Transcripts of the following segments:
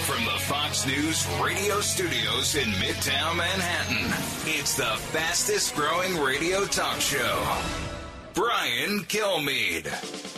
From the Fox News radio studios in Midtown Manhattan, it's the fastest growing radio talk show. Brian Kilmeade.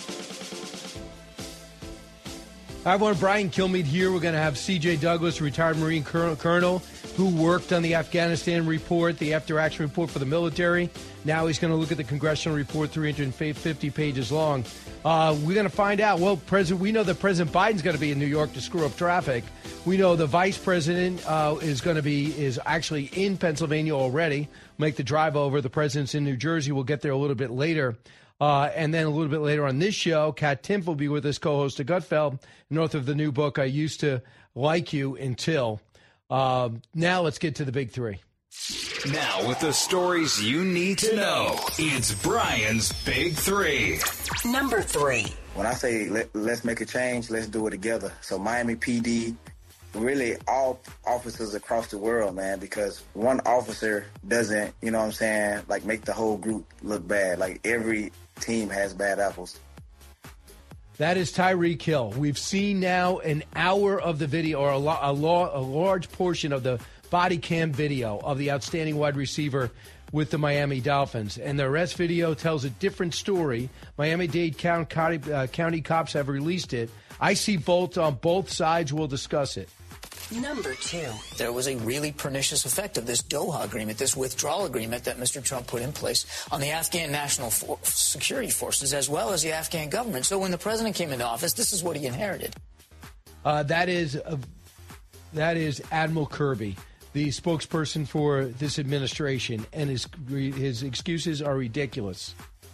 Hi, everyone. Brian Kilmeade here. We're going to have C.J. Douglas, retired Marine Colonel, who worked on the Afghanistan report, the after-action report for the military. Now he's going to look at the congressional report, 350 pages long. We're going to find out. Well, we know that President Biden's going to be in New York to screw up traffic. We know the vice president is actually in Pennsylvania already. Make the drive over. The president's in New Jersey. We'll get there a little bit later. And then a little bit later on this show, Kat Timpf will be with us, co-host of Gutfeld, north of the new book, I Used to Like You Until. Now let's get to the big three. Now with the stories you need to know, it's Brian's Big Three. Number 3. When I say let's make a change, let's do it together. So Miami PD, really all officers across the world, man, because one officer doesn't, you know what I'm saying, like make the whole group look bad. Like every team has bad apples. That is Tyreek Hill. We've seen now an hour of the video, or a large portion of the body cam video of the outstanding wide receiver with the Miami Dolphins. And the arrest video tells a different story. Miami-Dade County cops have released it. I see both on both sides. We'll discuss it. Number 2. There was a really pernicious effect of this Doha agreement, this withdrawal agreement that Mr. Trump put in place on the Afghan National Security Forces as well as the Afghan government. So when the president came into office, this is what he inherited. That is Admiral Kirby, the spokesperson for this administration, and his excuses are ridiculous.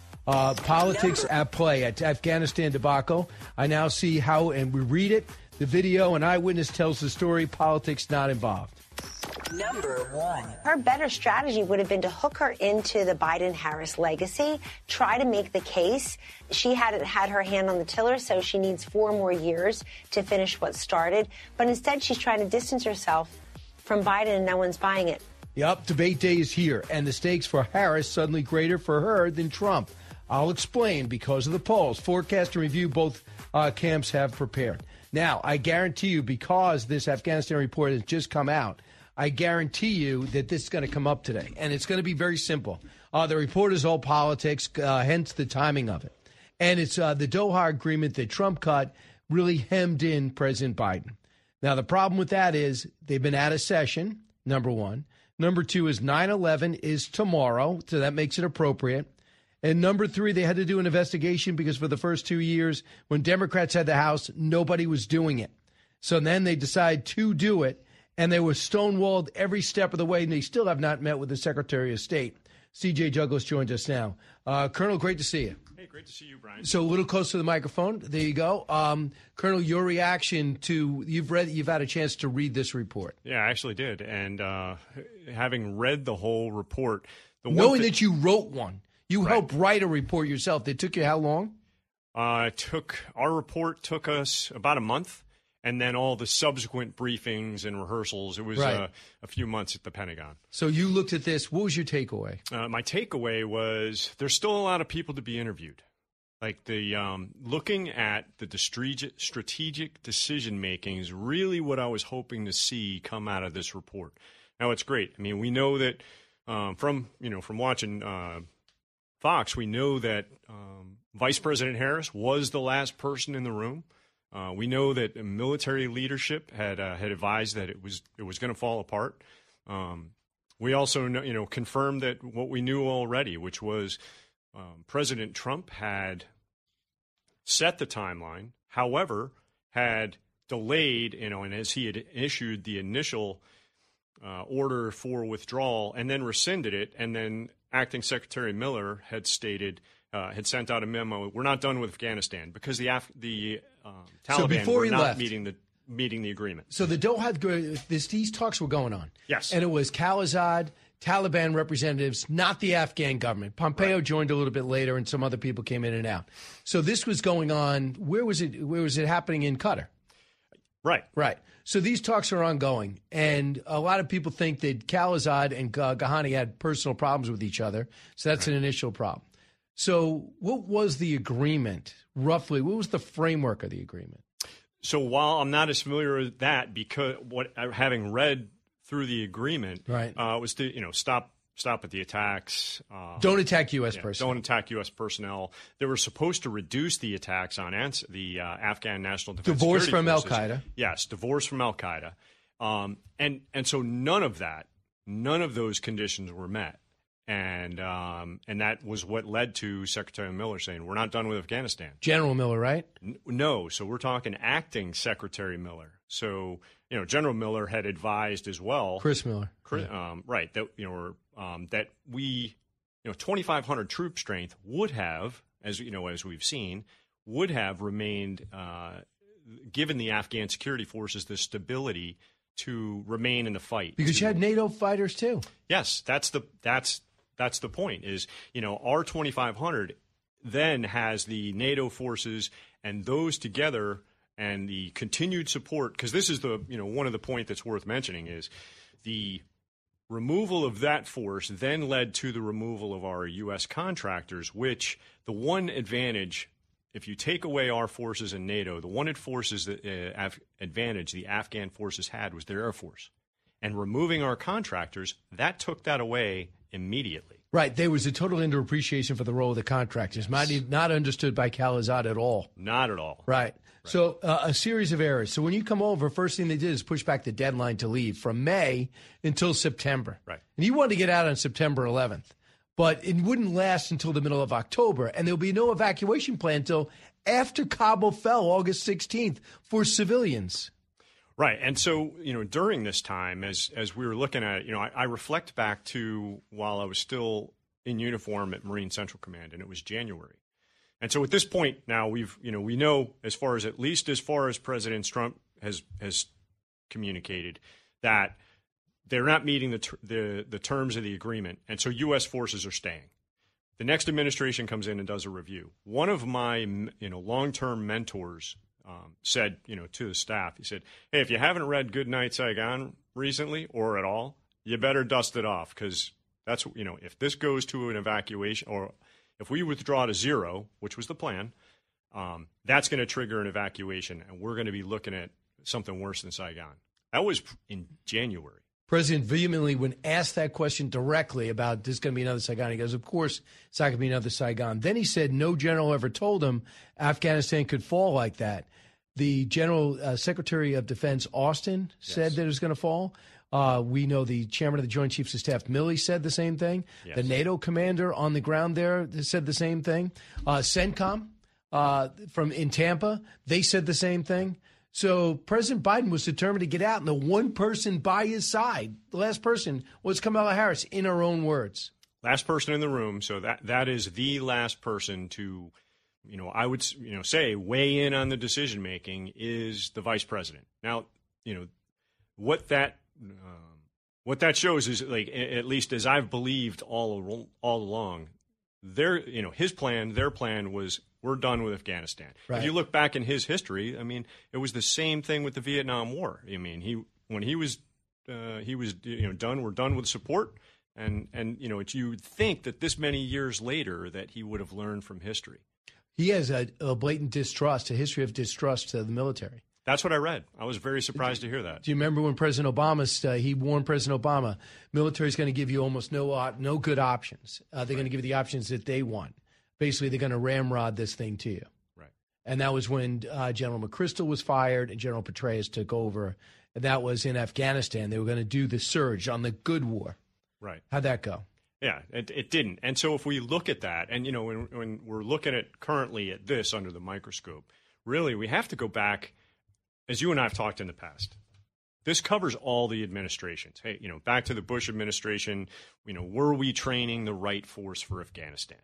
Politics at play at Afghanistan debacle. I now see how, and we read it. The video, an eyewitness tells the story. Politics not involved. Number 1. Her better strategy would have been to hook her into the Biden-Harris legacy, try to make the case. She hadn't had her hand on the tiller, so she needs 4 more years to finish what started. But instead, she's trying to distance herself from Biden, and no one's buying it. Yep, debate day is here, and the stakes for Harris suddenly greater for her than Trump. I'll explain because of the polls. Forecast and review both camps have prepared. Now, I guarantee you, because this Afghanistan report has just come out, I guarantee you that this is going to come up today, and it's going to be very simple. The report is all politics, hence the timing of it. And it's the Doha agreement that Trump cut really hemmed in President Biden. Now, the problem with that is they've been out of session, number 1. Number 2 is 9/11 is tomorrow, so that makes it appropriate. And number 3, they had to do an investigation because for the first 2 years, when Democrats had the House, nobody was doing it. So then they decided to do it, and they were stonewalled every step of the way, and they still have not met with the Secretary of State. C.J. Douglas joins us now. Colonel, great to see you. Hey, great to see you, Brian. So a little close to the microphone. There you go. Colonel, your reaction to, you've had a chance to read this report. Yeah, I actually did. And having read the whole report. Knowing that you wrote one. You helped write a report yourself. It took you how long? Our report took us about a month, and then all the subsequent briefings and rehearsals. It was a few months at the Pentagon. So you looked at this. What was your takeaway? My takeaway was there's still a lot of people to be interviewed. Like looking at the strategic decision making is really what I was hoping to see come out of this report. Now it's great. I mean, we know that from watching Fox, we know that Vice President Harris was the last person in the room. We know that military leadership had advised that it was going to fall apart. We also know, confirmed that what we knew already, which was President Trump had set the timeline, however, had delayed, and as he had issued the initial order for withdrawal and then rescinded it, and then Acting Secretary Miller had stated, had sent out a memo, we're not done with Afghanistan because the Taliban were not meeting the agreement. So the Doha, these talks were going on. Yes. And it was Khalilzad, Taliban representatives, not the Afghan government. Pompeo joined a little bit later, and some other people came in and out. So this was going on. Where was it happening in Qatar? Right. So these talks are ongoing, and a lot of people think that Khalilzad and Ghani had personal problems with each other, so that's an initial problem. So what was the agreement, roughly? What was the framework of the agreement? So while I'm not as familiar with that, because having read through the agreement, right, was to stop at the attacks. Don't attack U.S. personnel. Don't attack U.S. personnel. They were supposed to reduce the attacks on the Afghan National Defense Divorce Security from Forces. Al-Qaeda. Yes, divorce from Al-Qaeda. And so none of those conditions were met. And that was what led to Secretary Miller saying, we're not done with Afghanistan. General Miller, right? No. So we're talking acting Secretary Miller. So, General Miller had advised as well. Chris Miller. Right. That, that we, 2,500 troop strength would have, as we've seen, would have remained, given the Afghan security forces the stability to remain in the fight. Because you had NATO fighters too. Yes, that's the point. Is our 2,500 then has the NATO forces, and those together, and the continued support. Because this is the one of the point that's worth mentioning is the removal of that force then led to the removal of our U.S. contractors. Which the one advantage, if you take away our forces in NATO, the one advantage the Afghan forces had was their air force. And removing our contractors, that took that away immediately. Right. There was a total underappreciation for the role of the contractors. Not understood by Khalilzad at all. Not at all. Right. So a series of errors. So when you come over, first thing they did is push back the deadline to leave from May until September. Right. And you wanted to get out on September 11th. But it wouldn't last until the middle of October. And there'll be no evacuation plan until after Kabul fell, August 16th, for civilians. Right. And so, during this time, as we were looking at it, I reflect back to while I was still in uniform at Marine Central Command, and it was January. And so at this point now, we know at least as far as President Trump has communicated that they're not meeting the terms of the agreement. And so U.S. forces are staying. The next administration comes in and does a review. One of my, long-term mentors said, to the staff, he said, hey, if you haven't read Goodnight Saigon recently or at all, you better dust it off, because that's, if this goes to an evacuation, or if we withdraw to zero, which was the plan, that's going to trigger an evacuation, and we're going to be looking at something worse than Saigon. That was in January. President vehemently, when asked that question directly about this going to be another Saigon, he goes, of course it's not going to be another Saigon. Then he said no general ever told him Afghanistan could fall like that. The General Secretary of Defense, Austin, said that it was going to fall. We know the chairman of the Joint Chiefs of Staff, Milley, said the same thing. Yes. The NATO commander on the ground there said the same thing. CENTCOM in Tampa, they said the same thing. So President Biden was determined to get out, and the one person by his side, the last person, was Kamala Harris, in her own words. Last person in the room, so that is the last person to, I would, say weigh in on the decision-making is the vice president. Now, what that shows is, like, at least as I've believed all along, their plan was, we're done with Afghanistan. Right. If you look back in his history, I mean, it was the same thing with the Vietnam War. I mean, when he was done. We're done with support, and you would think that this many years later that he would have learned from history. He has a blatant distrust, a history of distrust to the military. That's what I read. I was very surprised to hear that. Do you remember when President Obama, he warned President Obama, military is going to give you almost no good options. They're going to give you the options that they want. Basically, they're going to ramrod this thing to you. Right. And that was when General McChrystal was fired and General Petraeus took over. And that was in Afghanistan. They were going to do the surge on the good war. Right. How'd that go? Yeah, it didn't. And so if we look at that, and, when we're looking at currently at this under the microscope, really we have to go back, as you and I have talked in the past. This covers all the administrations. Hey, back to the Bush administration, were we training the right force for Afghanistan?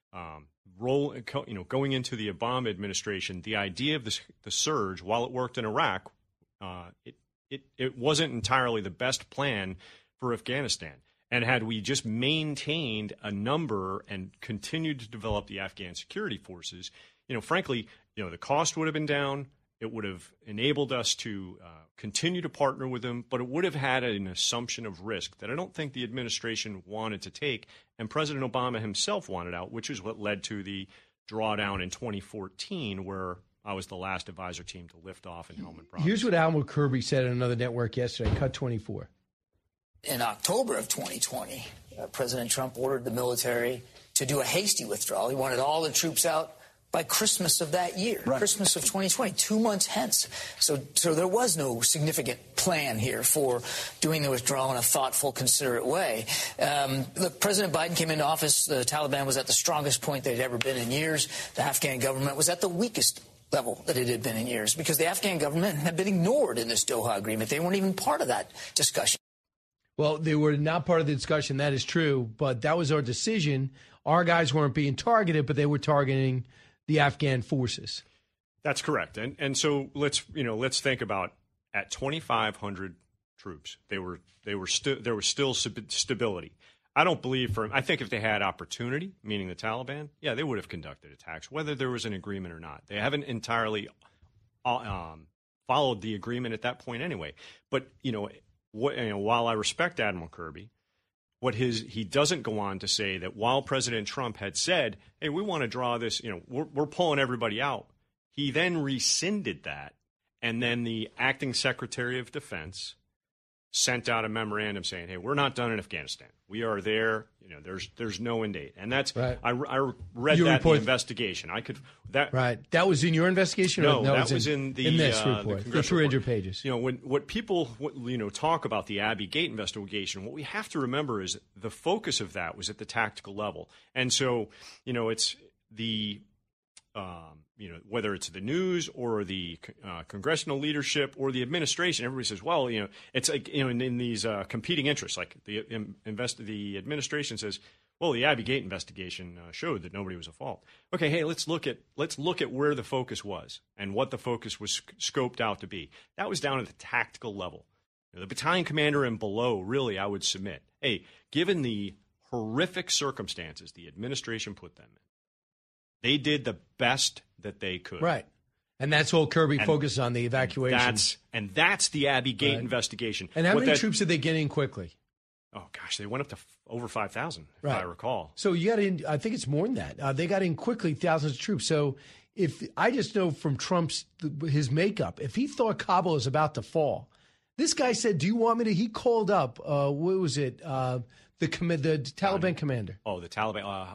Going into the Obama administration, the idea of the surge, while it worked in Iraq, it wasn't entirely the best plan for Afghanistan. And had we just maintained a number and continued to develop the Afghan security forces, frankly, the cost would have been down. It would have enabled us to continue to partner with them, but it would have had an assumption of risk that I don't think the administration wanted to take, and President Obama himself wanted out, which is what led to the drawdown in 2014, where I was the last advisor team to lift off in Helmand Province. Here's what Admiral Kirby said on another network yesterday, Cut 24. In October of 2020, President Trump ordered the military to do a hasty withdrawal. He wanted all the troops out by Christmas of that year, right. Christmas of 2020, 2 months hence. So there was no significant plan here for doing the withdrawal in a thoughtful, considerate way. Look, President Biden came into office. The Taliban was at the strongest point they'd ever been in years. The Afghan government was at the weakest level that it had been in years because the Afghan government had been ignored in this Doha agreement. They weren't even part of that discussion. Well, they were not part of the discussion. That is true. But that was our decision. Our guys weren't being targeted, but they were targeting the Afghan forces. That's correct. And so let's think about at 2,500 troops, there was still stability. I think if they had opportunity, meaning the Taliban, yeah, they would have conducted attacks, whether there was an agreement or not. They haven't entirely followed the agreement at that point anyway. But while I respect Admiral Kirby, he doesn't go on to say that while President Trump had said, hey, we want to draw this, we're pulling everybody out, he then rescinded that, and then the acting Secretary of Defense sent out a memorandum saying, hey, we're not done in Afghanistan. We are there. There's no end date. And that's right. I read your that report, in the investigation. Right. That was in your investigation? No, that was in this report, the 300 pages. What people talk about the Abbey Gate investigation, what we have to remember is the focus of that was at the tactical level. And so, it's the whether it's the news or the congressional leadership or the administration, everybody says, well, it's like, in these competing interests, like the administration says, well, the Abbey Gate investigation showed that nobody was at fault. Okay, hey, let's look at where the focus was and what the focus was scoped out to be. That was down at the tactical level. The battalion commander and below, really, I would submit, hey, given the horrific circumstances the administration put them in, they did the best that they could. Right. And that's all Kirby focused on, the evacuation. That's the Abbey Gate investigation. And how many troops did they get in quickly? Oh, gosh, they went up to over 5,000, if I recall. So you got in, I think it's more than that. They got in quickly, thousands of troops. So if I just know from his makeup, if he thought Kabul was about to fall, this guy said, do you want me to, he called up, what was it, the Taliban commander. Oh, the Taliban.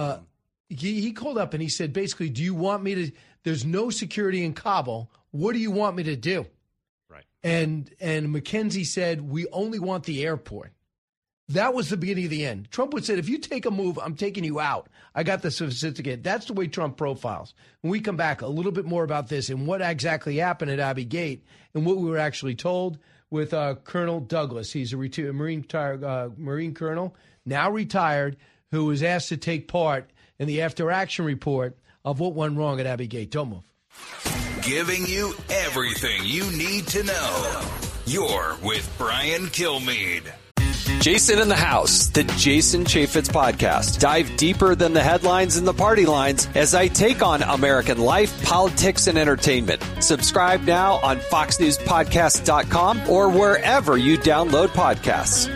He called up and he said, basically, do you want me to, there's no security in Kabul. What do you want me to do? Right. And McKenzie said, we only want the airport. That was the beginning of the end. Trump would say, if you take a move, I'm taking you out. I got the certificate. That's the way Trump profiles. When we come back, a little bit more about this and what exactly happened at Abbey Gate and what we were actually told with Colonel Douglas. He's a Marine colonel, now retired, who was asked to take part in the after-action report of what went wrong at Abbey Gate. Don't move. Giving you everything you need to know. You're with Brian Kilmeade. Jason in the House, the Jason Chaffetz podcast. Dive deeper than the headlines and the party lines as I take on American life, politics, and entertainment. Subscribe now on FoxNewsPodcast.com or wherever you download podcasts.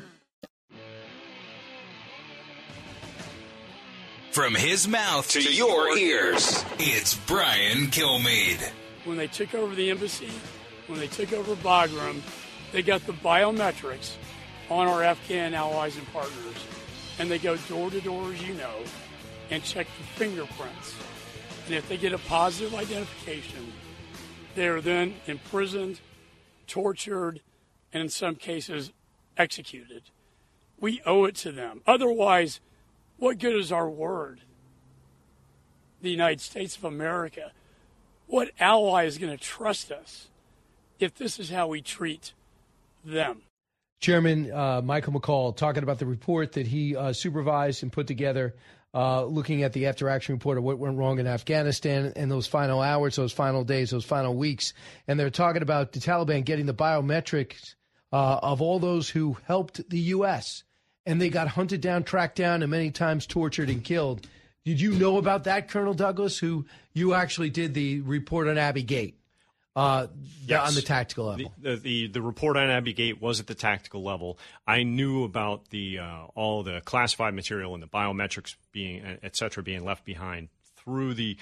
From his mouth to your ears, it's Brian Kilmeade. When they took over the embassy, when they took over Bagram, they got the biometrics on our Afghan allies and partners. And they go door to door, as you know, and check the fingerprints. And if they get a positive identification, they are then imprisoned, tortured, and in some cases, executed. We owe it to them. Otherwise, what good is our word? The United States of America. What ally is going to trust us if this is how we treat them? Chairman Michael McCaul talking about the report that he supervised and put together, looking at the after-action report of what went wrong in Afghanistan in those final hours, those final days, those final weeks. And they're talking about the Taliban getting the biometrics of all those who helped the U.S., and they got hunted down, tracked down, and many times tortured and killed. Did you know about that, Colonel Douglas, who you actually did the report on Abbey Gate yes. on the tactical level? The report on Abbey Gate was at the tactical level. I knew about the all the classified material and the biometrics being, et cetera, being left behind through the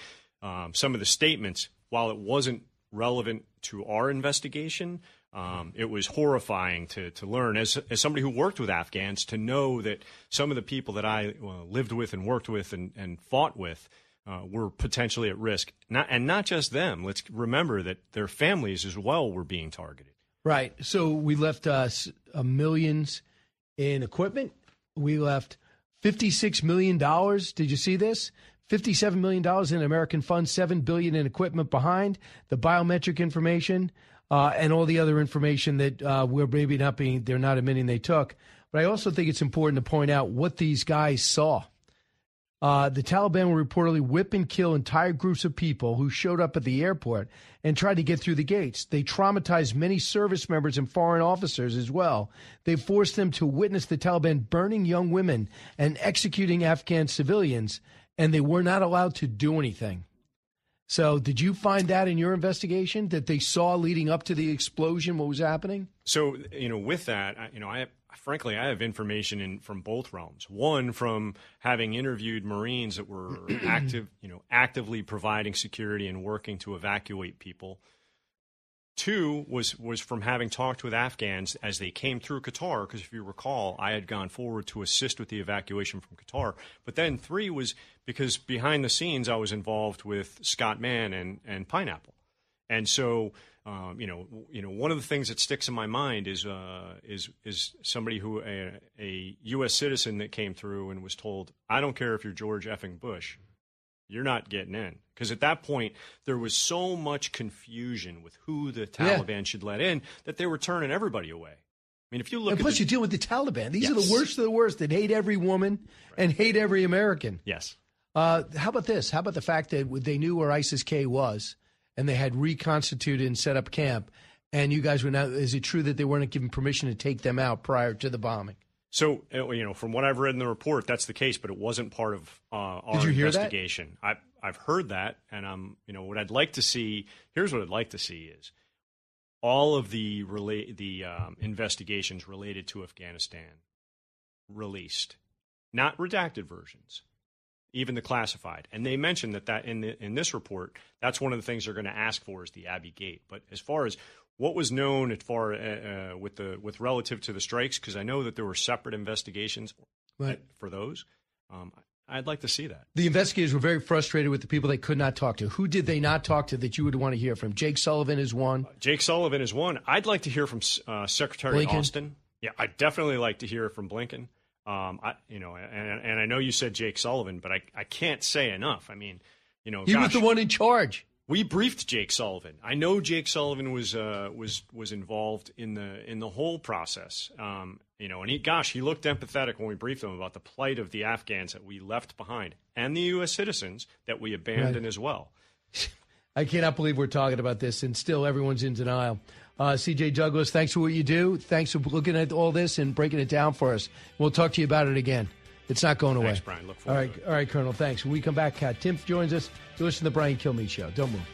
some of the statements, while it wasn't relevant to our investigation, it was horrifying to learn, as somebody who worked with Afghans, to know that some of the people that I lived with and worked with and fought with were potentially at risk. Not just them. Let's remember that their families as well were being targeted. Right. So we left millions in equipment. We left $56 million. Did you see this? $57 million in American funds, $7 billion in equipment behind the biometric information and all the other information that we're maybe they're not admitting they took. But I also think it's important to point out what these guys saw. The Taliban will reportedly whip and kill entire groups of people who showed up at the airport and tried to get through the gates. They traumatized many service members and foreign officers as well. They forced them to witness the Taliban burning young women and executing Afghan civilians, and they were not allowed to do anything. So did you find that in your investigation, that they saw leading up to the explosion what was happening? So, with that, I have information from both realms. One, from having interviewed Marines that were actively providing security and working to evacuate people. Two was from having talked with Afghans as they came through Qatar, because if you recall, I had gone forward to assist with the evacuation from Qatar. But then three was because behind the scenes I was involved with Scott Mann and Pineapple. And so, one of the things that sticks in my mind is somebody who a U.S. citizen that came through and was told, I don't care if you're George effing Bush, you're not getting in. Because at that point, there was so much confusion with who the Taliban should let in that they were turning everybody away. I mean, if you look and plus, you deal with the Taliban. These are the worst of the worst that hate every woman and hate every American. Yes. How about this? How about the fact that they knew where ISIS-K was and they had reconstituted and set up camp, and you guys were now, is it true that they weren't given permission to take them out prior to the bombing? So, from what I've read in the report, that's the case, but it wasn't part of our investigation. I've heard that, and what I'd like to see. Here's what I'd like to see is all of the investigations related to Afghanistan released, not redacted versions, even the classified. And they mentioned that in this report, that's one of the things they're going to ask for is the Abbey Gate. But as far as what was known with relative to the strikes, because I know that there were separate investigations for those. I'd like to see that. The investigators were very frustrated with the people they could not talk to. Who did they not talk to that you would want to hear from? Jake Sullivan is one. Jake Sullivan is one. I'd like to hear from Secretary Blinken. Austin. Yeah, I'd definitely like to hear from Blinken. And I know you said Jake Sullivan, but I can't say enough. I mean, he was the one in charge. We briefed Jake Sullivan. I know Jake Sullivan was involved in the whole process. And he looked empathetic when we briefed him about the plight of the Afghans that we left behind and the U.S. citizens that we abandoned as well. I cannot believe we're talking about this, and still everyone's in denial. C.J. Douglas, thanks for what you do. Thanks for looking at all this and breaking it down for us. We'll talk to you about it again. It's not going away. Thanks, Brian. Look forward to it. All right, Colonel. Thanks. When we come back, Kat Timpf joins us to listen to the Brian Kilmeade Show. Don't move.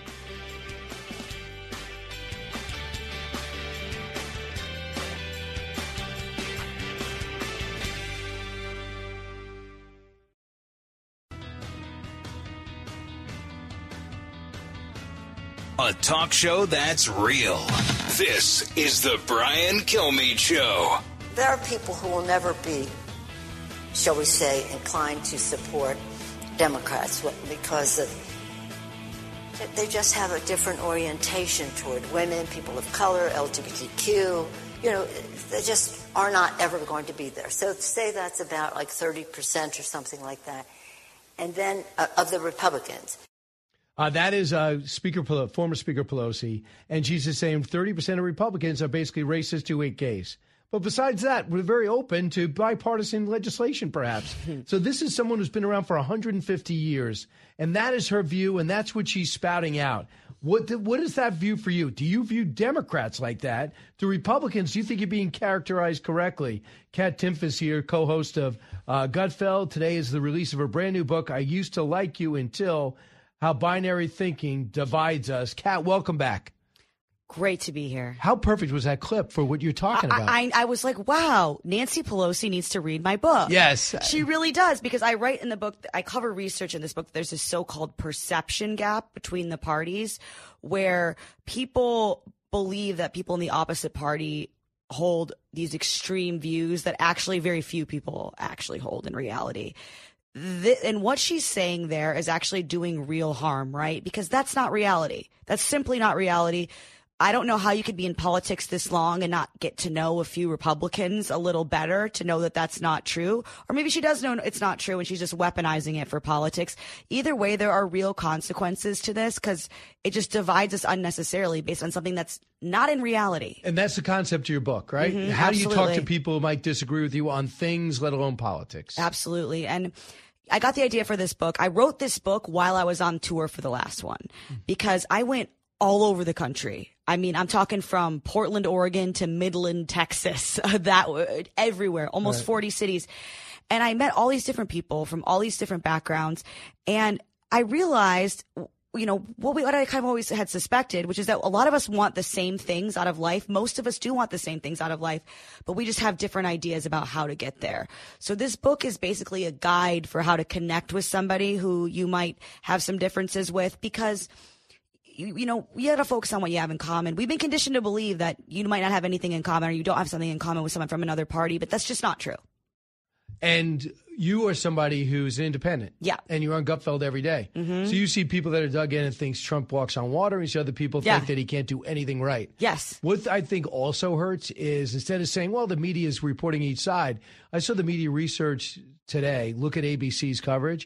A talk show that's real. This is the Brian Kilmeade Show. There are people who will never be, shall we say, inclined to support Democrats because they just have a different orientation toward women, people of color, LGBTQ. They just are not ever going to be there. So say that's about like 30% or something like that. And then of the Republicans. That is former Speaker Pelosi, and she's just saying 30% of Republicans are basically racist who hate gays. But besides that, we're very open to bipartisan legislation, perhaps. So this is someone who's been around for 150 years, and that is her view, and that's what she's spouting out. What is that view for you? Do you view Democrats like that? Do Republicans, do you think you're being characterized correctly? Kat Timpf is here, co-host of Gutfeld. Today is the release of her brand new book, I Used to Like You Until How Binary Thinking Divides Us. Kat, welcome back. Great to be here. How perfect was that clip for what you're talking about? I was like, wow, Nancy Pelosi needs to read my book. Yes. She really does, because I write in the book, I cover research in this book, there's this so-called perception gap between the parties where people believe that people in the opposite party hold these extreme views that actually very few people actually hold in reality. And what she's saying there is actually doing real harm, right? Because that's not reality. That's simply not reality. I don't know how you could be in politics this long and not get to know a few Republicans a little better to know that that's not true. Or maybe she does know it's not true and she's just weaponizing it for politics. Either way, there are real consequences to this because it just divides us unnecessarily based on something that's not in reality. And that's the concept of your book, right? How absolutely. do you talk to people who might disagree with you on things, let alone politics? Absolutely. And I got the idea for this book. I wrote this book while I was on tour for the last one because I went all over the country. I mean, I'm talking from Portland, Oregon to Midland, Texas, everywhere, almost 40 cities. And I met all these different people from all these different backgrounds. And I realized, you know, what I kind of always had suspected, which is that a lot of us want the same things out of life. Most of us do want the same things out of life, but we just have different ideas about how to get there. So this book is basically a guide for how to connect with somebody who you might have some differences with, because you know, you got to focus on what you have in common. We've been conditioned to believe that you might not have anything in common or you don't have something in common with someone from another party, but that's just not true. And you are somebody who's an independent. Yeah. And you're on Gutfeld every day. So you see people that are dug in and thinks Trump walks on water, and you see other people think that he can't do anything right. Yes. What I think also hurts is instead of saying, well, the media is reporting each side, I saw the media research today, look at ABC's coverage.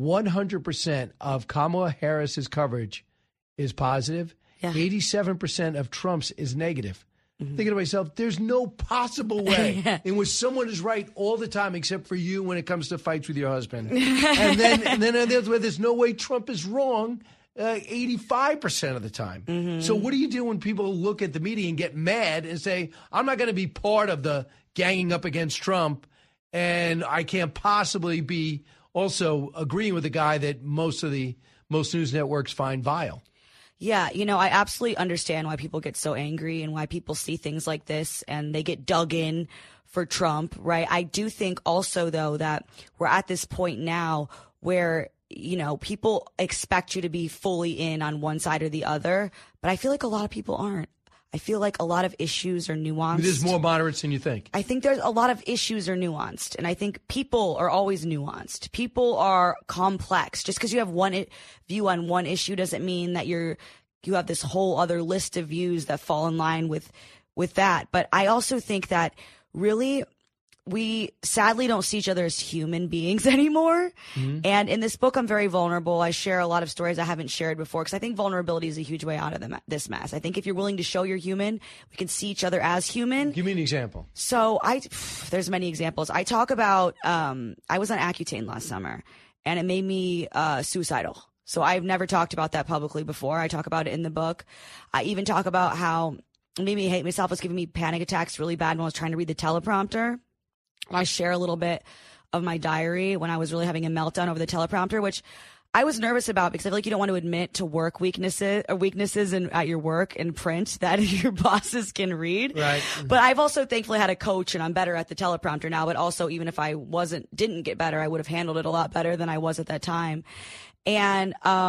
100% of Kamala Harris's coverage is positive. 87% of Trump's is negative. Thinking to myself, there's no possible way in which someone is right all the time except for you when it comes to fights with your husband. and then there's no way Trump is wrong 85% of the time. So what do you do when people look at the media and get mad and say, I'm not going to be part of the ganging up against Trump, and I can't possibly be also agreeing with the guy that most news networks find vile? Yeah, you know, I absolutely understand why people get so angry and why people see things like this and they get dug in for Trump, right? I do think also, though, that we're at this point now where, you know, people expect you to be fully in on one side or the other, but I feel like a lot of people aren't. I feel like a lot of issues are nuanced. There's more moderates than you think. I think there's a lot of issues are nuanced, and I think people are always nuanced. People are complex. Just because you have one view on one issue doesn't mean that you have this whole other list of views that fall in line with that. But I also think that really we sadly don't see each other as human beings anymore. And in this book, I'm very vulnerable. I share a lot of stories I haven't shared before because I think vulnerability is a huge way out of this mess. I think if you're willing to show you're human, we can see each other as human. Give me an example. So there's many examples. I talk about, I was on Accutane last summer and it made me suicidal. So I've never talked about that publicly before. I talk about it in the book. I even talk about how it made me hate myself. It was giving me panic attacks really bad when I was trying to read the teleprompter. I share a little bit of my diary when I was really having a meltdown over the teleprompter, which I was nervous about because I feel like you don't want to admit to work weaknesses at your work in print that your bosses can read. Right. But I've also thankfully had a coach and I'm better at the teleprompter now. But also, even if I didn't get better, I would have handled it a lot better than I was at that time. And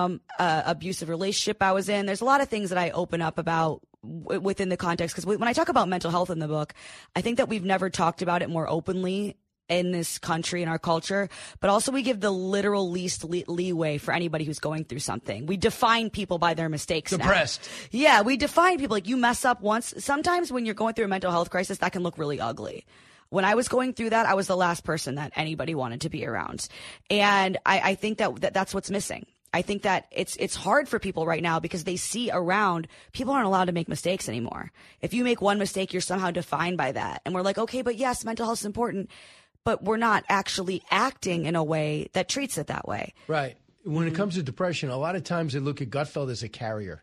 abusive relationship I was in. There's a lot of things that I open up about within the context, because when I talk about mental health in the book, I think that we've never talked about it more openly in this country, in our culture, but also we give the literal least leeway for anybody who's going through something. We define people by their mistakes. Depressed. Now. Yeah, we define people like you mess up once. Sometimes when you're going through a mental health crisis, that can look really ugly. When I was going through that, I was the last person that anybody wanted to be around. And I think that's what's missing. I think that it's hard for people right now because they see around people aren't allowed to make mistakes anymore. If you make one mistake, you're somehow defined by that. And we're like, okay, but yes, mental health is important, but we're not actually acting in a way that treats it that way. Right. When it comes to depression, a lot of times they look at Gutfeld as a carrier.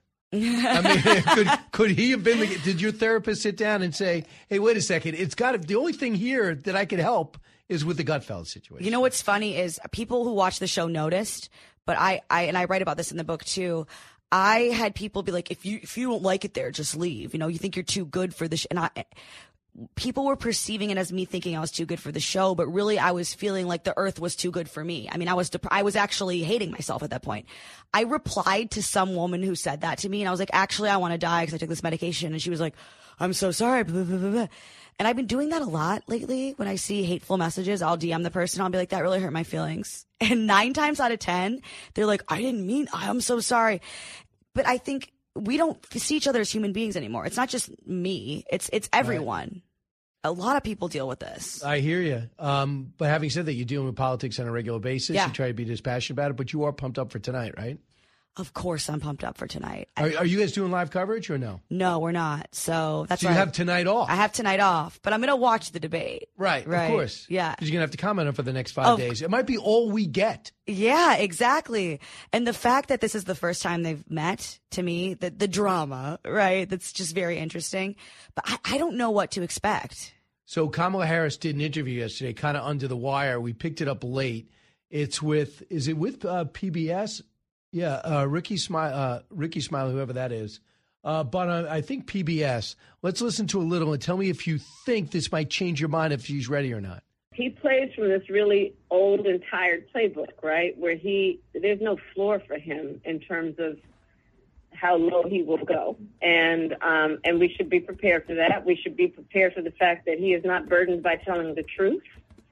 I mean, could he have been? Did your therapist sit down and say, "Hey, wait a second, the only thing here that I could help is with the Gutfeld situation"? You know what's funny is people who watch the show noticed, but I write about this in the book too. I had people be like, if you don't like it there, just leave. You think you're too good for the and people were perceiving it as me thinking I was too good for the show, but really I was feeling like the earth was too good for me. I mean, I was actually hating myself at that point. I replied to some woman who said that to me, and I was like, actually, I want to die because I took this medication. And she was like, I'm so sorry. Blah, blah, blah, blah. And I've been doing that a lot lately. When I see hateful messages, I'll DM the person. I'll be like, that really hurt my feelings. And 9 times out of 10, they're like, I didn't mean, I'm so sorry. But I think we don't see each other as human beings anymore. It's not just me. It's everyone. Right. A lot of people deal with this. I hear you. But having said that, you're dealing with politics on a regular basis. Yeah. You try to be dispassionate about it, but you are pumped up for tonight, right? Of course I'm pumped up for tonight. Are you guys doing live coverage or no? No, we're not. So that's why you have tonight off. I have tonight off, but I'm going to watch the debate. Right, of course. Yeah. Because you're going to have to comment on it for the next 5 days. It might be all we get. Yeah, exactly. And the fact that this is the first time they've met, to me, the drama, right? That's just very interesting. But I don't know what to expect. So Kamala Harris did an interview yesterday, kind of under the wire. We picked it up late. Is it with PBS? Yeah, Ricky Smiley, whoever that is. But I think PBS. Let's listen to a little and tell me if you think this might change your mind if she's ready or not. He plays from this really old and tired playbook, right, where there's no floor for him in terms of how low he will go. And we should be prepared for that. We should be prepared for the fact that he is not burdened by telling the truth.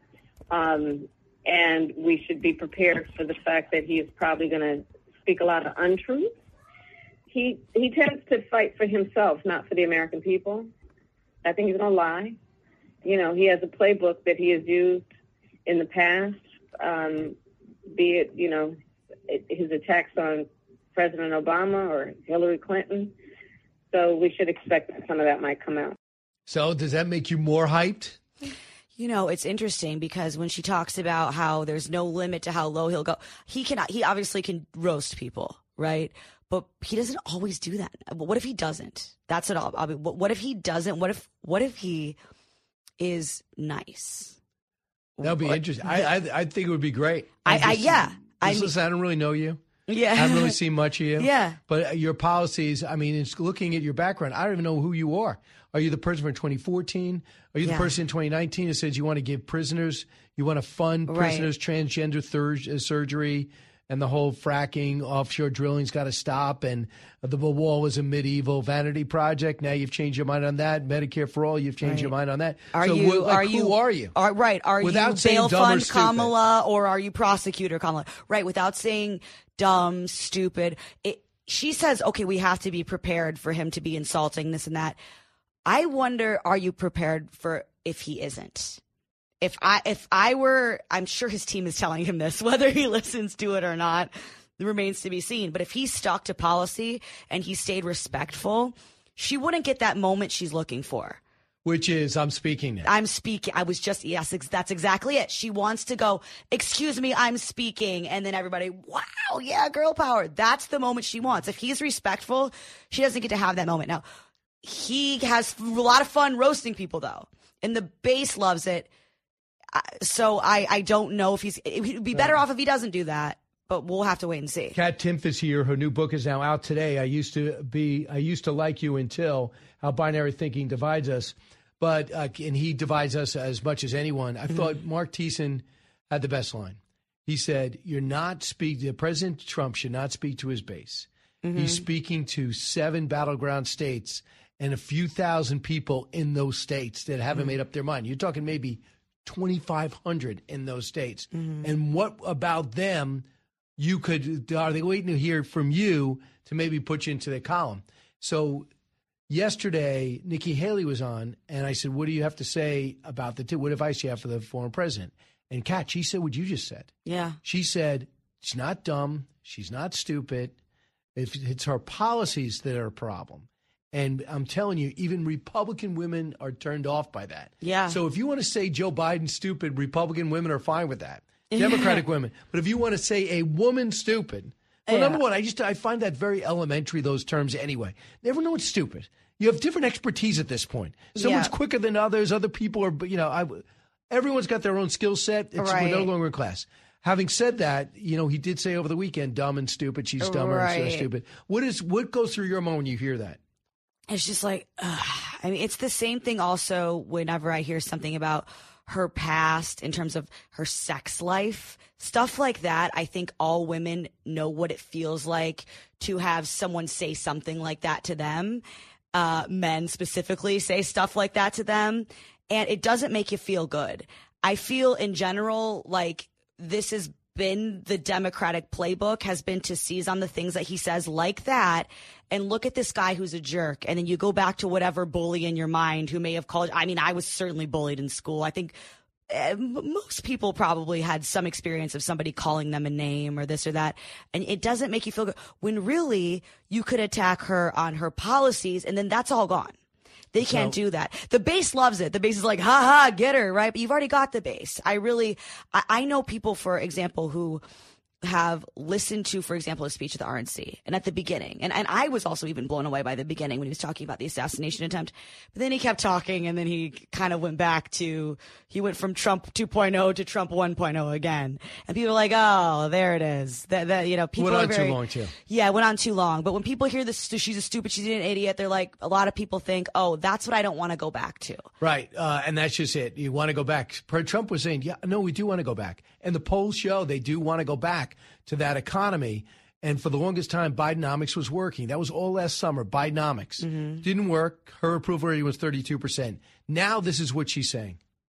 And we should be prepared for the fact that he is probably going to speak a lot of untruths. He tends to fight for himself, not for the American people. I think he's going to lie. He has a playbook that he has used in the past, be it, his attacks on President Obama or Hillary Clinton. So we should expect that some of that might come out. So does that make you more hyped? It's interesting because when she talks about how there's no limit to how low he'll go, he obviously can roast people, right? But he doesn't always do that. But what if he doesn't? That's it all. I mean, what if he doesn't? What if he is nice? That would be interesting. I think it would be great. Listen, I don't really know you. Yeah. I haven't really seen much of you. Yeah. But your policies, I mean, it's looking at your background, I don't even know who you are. Are you the person from 2014? Are you the person in 2019 that says you want to give prisoners, you want to fund prisoners, transgender surgery, and the whole fracking, offshore drilling's got to stop, and the wall was a medieval vanity project. Now you've changed your mind on that. Medicare for all, you've changed your mind on that. Who are you? Without you bail fund Kamala or are you prosecutor Kamala? Right, without saying dumb, stupid. She says, okay, we have to be prepared for him to be insulting this and that. I wonder, are you prepared for if he isn't? If I were, I'm sure his team is telling him this, whether he listens to it or not, remains to be seen. But if he stuck to policy and he stayed respectful, she wouldn't get that moment she's looking for. Which is, I'm speaking now. I'm speaking. Yes, that's exactly it. She wants to go, excuse me, I'm speaking. And then everybody, wow, yeah, girl power. That's the moment she wants. If he's respectful, she doesn't get to have that moment. Now, he has a lot of fun roasting people, though. And the base loves it. So I don't know if he'd be better off if he doesn't do that. But we'll have to wait and see. Kat Timpf is here. Her new book is now out today. I used to like you until how binary thinking divides us, but and he divides us as much as anyone. I thought Mark Thiessen had the best line. He said, President Trump should not speak to his base. He's speaking to 7 battleground states and a few thousand people in those states that haven't made up their mind. You're talking maybe 2,500 in those states. And what about them are they waiting to hear from you to maybe put you into their column? So yesterday, Nikki Haley was on, and I said, what do you have to say about what advice do you have for the former president? And Kat, she said what you just said. Yeah. She said, she's not dumb. She's not stupid. It's her policies that are a problem. And I'm telling you, even Republican women are turned off by that. Yeah. So if you want to say Joe Biden's stupid, Republican women are fine with that. Democratic women. But if you want to say a woman stupid, number one, I find that very elementary, those terms anyway. Everyone's stupid. You have different expertise at this point. Someone's quicker than others. Other people are, everyone's got their own skill set. We're no longer in class. Having said that, he did say over the weekend, dumb and stupid. She's dumber and so stupid. What goes through your mind when you hear that? It's just like, it's the same thing also whenever I hear something about her past in terms of her sex life, stuff like that. I think all women know what it feels like to have someone say something like that to them. Men specifically say stuff like that to them, and it doesn't make you feel good. I feel in general like this has been the Democratic playbook, has been to seize on the things that he says like that and look at this guy who's a jerk. And then you go back to whatever bully in your mind who may have called. I was certainly bullied in school. I think most people probably had some experience of somebody calling them a name or this or that. And it doesn't make you feel good when really you could attack her on her policies and then that's all gone. They can't do that. The base loves it. The base is like, ha ha, get her, right? But you've already got the base. I know people, for example, who have listened to, for example, a speech at the RNC and at the beginning. And I was also even blown away by the beginning when he was talking about the assassination attempt. But then he kept talking and then he kind of went back to, he went from Trump 2.0 to Trump 1.0 again. And people are like, oh, there it is. People went on too long too. Yeah, it went on too long. But when people hear this, she's a stupid, she's an idiot, they're like, a lot of people think, oh, that's what I don't want to go back to. Right. And that's just it. You want to go back. Trump was saying, yeah, no, we do want to go back. And the polls show they do want to go back to that economy. And for the longest time, Bidenomics was working. That was all last summer. Bidenomics didn't work. Her approval rating was 32%. Now this is what she's saying.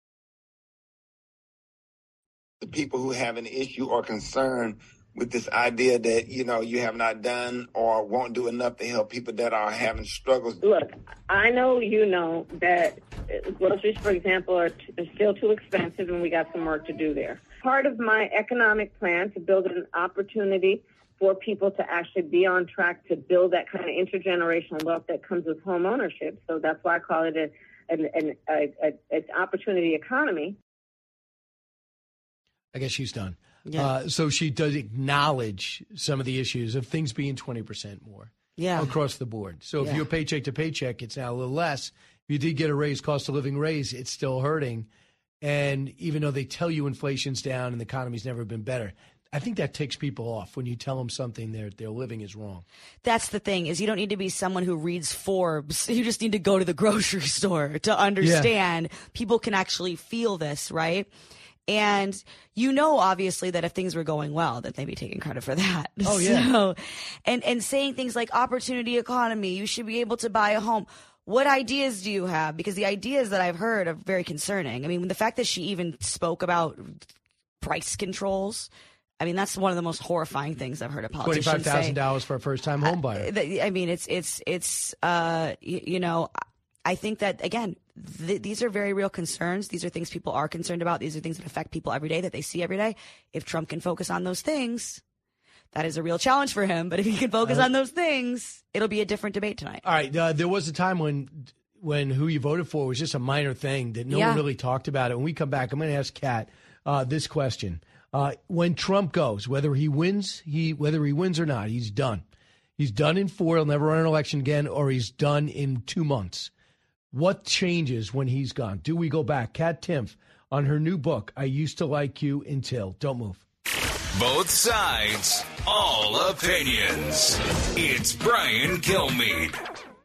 The people who have an issue or concern with this idea that, you have not done or won't do enough to help people that are having struggles. Look, I know that groceries, for example, are still too expensive and we got some work to do there. Part of my economic plan to build an opportunity for people to actually be on track to build that kind of intergenerational wealth that comes with home ownership. So that's why I call it an opportunity economy. I guess she's done. Yeah. So she does acknowledge some of the issues of things being 20% more across the board. So if you're paycheck to paycheck, it's now a little less. If you did get a raise, cost of living raise, it's still hurting. And even though they tell you inflation's down and the economy's never been better, I think that takes people off when you tell them something their living is wrong. That's the thing, is you don't need to be someone who reads Forbes. You just need to go to the grocery store to understand people can actually feel this, right? And obviously that if things were going well, that they'd be taking credit for that. Oh, yeah. So, and saying things like opportunity economy, you should be able to buy a home. What ideas do you have? Because the ideas that I've heard are very concerning. I mean, the fact that she even spoke about price controls, that's one of the most horrifying things I've heard a politician say. $25,000 for a first-time home buyer. I think that, again, these are very real concerns. These are things people are concerned about. These are things that affect people every day, that they see every day. If Trump can focus on those things, that is a real challenge for him. But if he can focus on those things, it'll be a different debate tonight. All right. There was a time when who you voted for was just a minor thing that no one really talked about it. When we come back, I'm going to ask Kat this question. When Trump goes, whether he wins or not, he's done. He's done in 4. He'll never run an election again, or he's done in 2 months. What changes when he's gone? Do we go back? Kat Timpf on her new book, I Used to Like You Until. Don't move. Both sides, all opinions. It's Brian Kilmeade.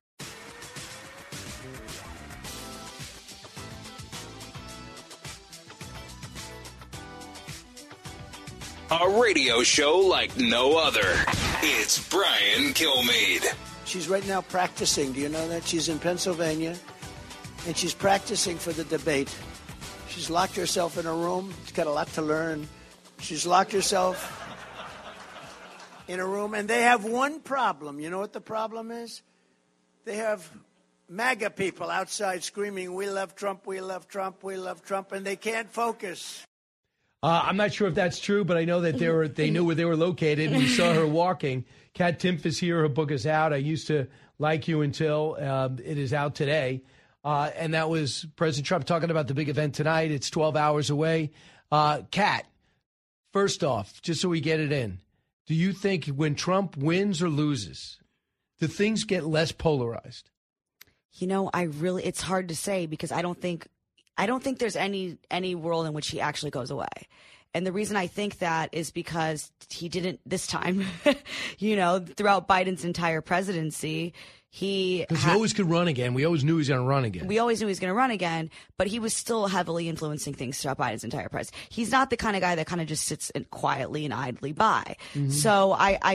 A radio show like no other. It's Brian Kilmeade. She's right now practicing. Do you know that? She's in Pennsylvania, and she's practicing for the debate. She's locked herself in a room. She's got a lot to learn. She's locked herself in a room, and they have one problem. You know what the problem is? They have MAGA people outside screaming, "We love Trump, we love Trump, we love Trump," and they can't focus. I'm not sure if that's true, but I know that they knew where they were located. We saw her walking. Kat Timpf is here. Her book is out. I Used to Like You Until. It is out today. And that was President Trump talking about the big event tonight. It's 12 hours away. Kat, first off, just so we get it in, do you think when Trump wins or loses, do things get less polarized? It's hard to say because I don't think there's any world in which he actually goes away. And the reason I think that is because he didn't this time, throughout Biden's entire presidency, because he always could run again. We always knew he was going to run again. We always knew he was going to run again, but he was still heavily influencing things throughout Biden's entire presidency. He's not the kind of guy that kind of just sits quietly and idly by. Mm-hmm. So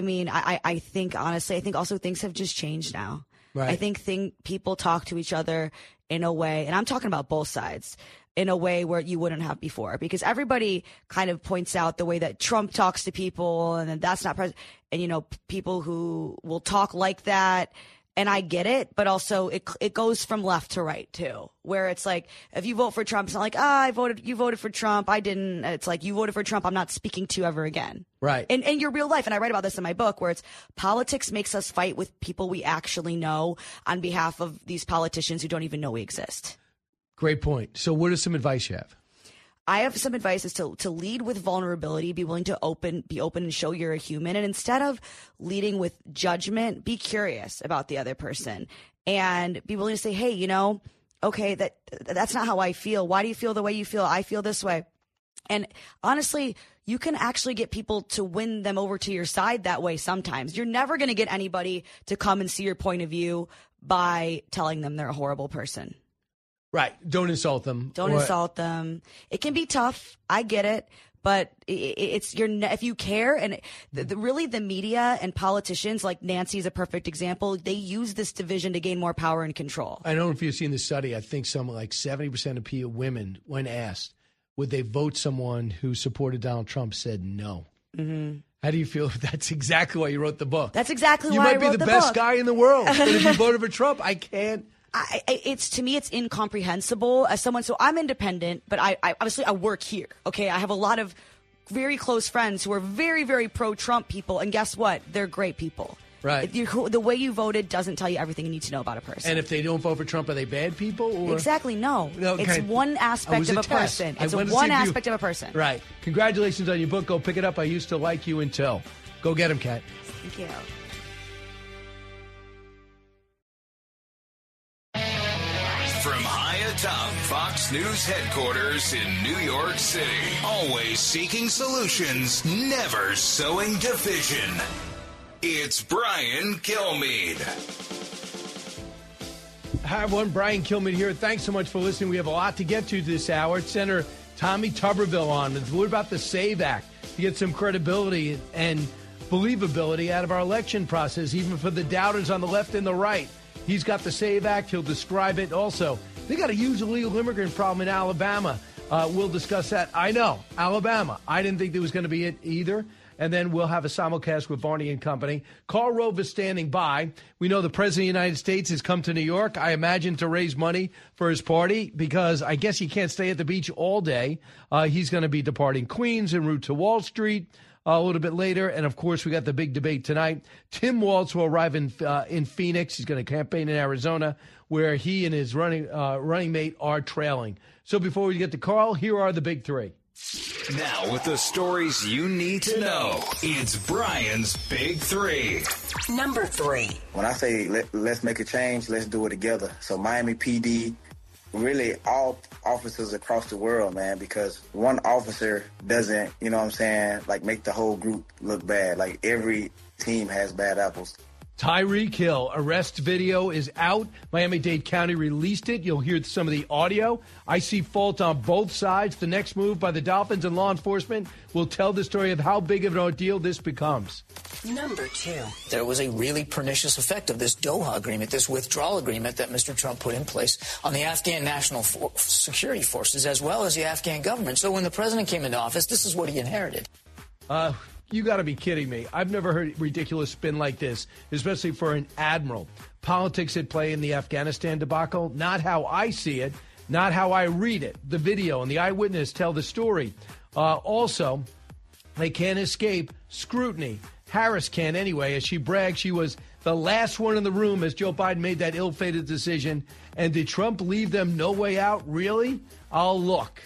I think honestly, I think also things have just changed now. Right. I think people talk to each other in a way, and I'm talking about both sides, in a way where you wouldn't have before, because everybody kind of points out the way that Trump talks to people, and then that's not and people who will talk like that. And I get it, but also it goes from left to right too, where it's like, if you vote for Trump, it's not like, you voted for Trump, I didn't. It's like, you voted for Trump, I'm not speaking to you ever again. Right. In your real life, and I write about this in my book, where it's politics makes us fight with people we actually know on behalf of these politicians who don't even know we exist. Great point. So what is some advice you have? I have some advice is to lead with vulnerability, be willing to be open and show you're a human. And instead of leading with judgment, be curious about the other person and be willing to say, hey, okay, that's not how I feel. Why do you feel the way you feel? I feel this way. And honestly, you can actually get people to win them over to your side that way sometimes. You're never going to get anybody to come and see your point of view by telling them they're a horrible person. Right. Don't insult them. Don't insult them. It can be tough. I get it. But if you care, and really the media and politicians, like Nancy is a perfect example, they use this division to gain more power and control. I don't know if you've seen the study. I think something like 70% of women, when asked, would they vote someone who supported Donald Trump, said no. Mm-hmm. How do you feel? That's exactly why you wrote the book. That's exactly why I wrote the book. You might be the best guy in the world. But if you voted for Trump, I can't. To me, it's incomprehensible as someone. So I'm independent, but I obviously I work here. Okay. I have a lot of very close friends who are very, very pro-Trump people. And guess what? They're great people. Right. The way you voted doesn't tell you everything you need to know about a person. And if they don't vote for Trump, are they bad people? Or? Exactly. No. It's one aspect of a person. It's one aspect of a person. Right. Congratulations on your book. Go pick it up. I used to like you until. Go get him, Kat. Thank you. From high atop Fox News headquarters in New York City, always seeking solutions, never sowing division. It's Brian Kilmeade. Hi, everyone. Brian Kilmeade here. Thanks so much for listening. We have a lot to get to this hour. Senator Tommy Tuberville on. What about the SAVE Act? To get some credibility and believability out of our election process, even for the doubters on the left and the right. He's got the SAVE Act. He'll describe it. Also, they got a huge illegal immigrant problem in Alabama. We'll discuss that. I know, Alabama. I didn't think there was going to be it either. And then we'll have a simulcast with Barney and company. Karl Rove is standing by. We know the President of the United States has come to New York, I imagine, to raise money for his party, because I guess he can't stay at the beach all day. He's going to be departing Queens en route to Wall Street a little bit later. And, of course, we got the big debate tonight. Tim Walz will arrive in Phoenix. He's going to campaign in Arizona, where he and his running mate are trailing. So before we get to Karl, here are the big three. Now, with the stories you need to know, it's Brian's Big Three. Number 3. When I say let's make a change, let's do it together. So Miami PD, really all officers across the world, man, because one officer doesn't, make the whole group look bad. Like, every team has bad apples. Tyreek Hill arrest video is out. Miami-Dade County released it. You'll hear some of the audio. I see fault on both sides. The next move by the Dolphins and law enforcement will tell the story of how big of an ordeal this becomes. Number 2. There was a really pernicious effect of this Doha agreement, this withdrawal agreement that Mr. Trump put in place on the Afghan National Security Forces as well as the Afghan government. So when the president came into office, this is what he inherited. You got to be kidding me. I've never heard ridiculous spin like this, especially for an admiral. Politics at play in the Afghanistan debacle, not how I see it, not how I read it. The video and the eyewitness tell the story. Also, they can't escape scrutiny. Harris can anyway, as she bragged she was the last one in the room as Joe Biden made that ill-fated decision. And did Trump leave them no way out? Really? I'll look.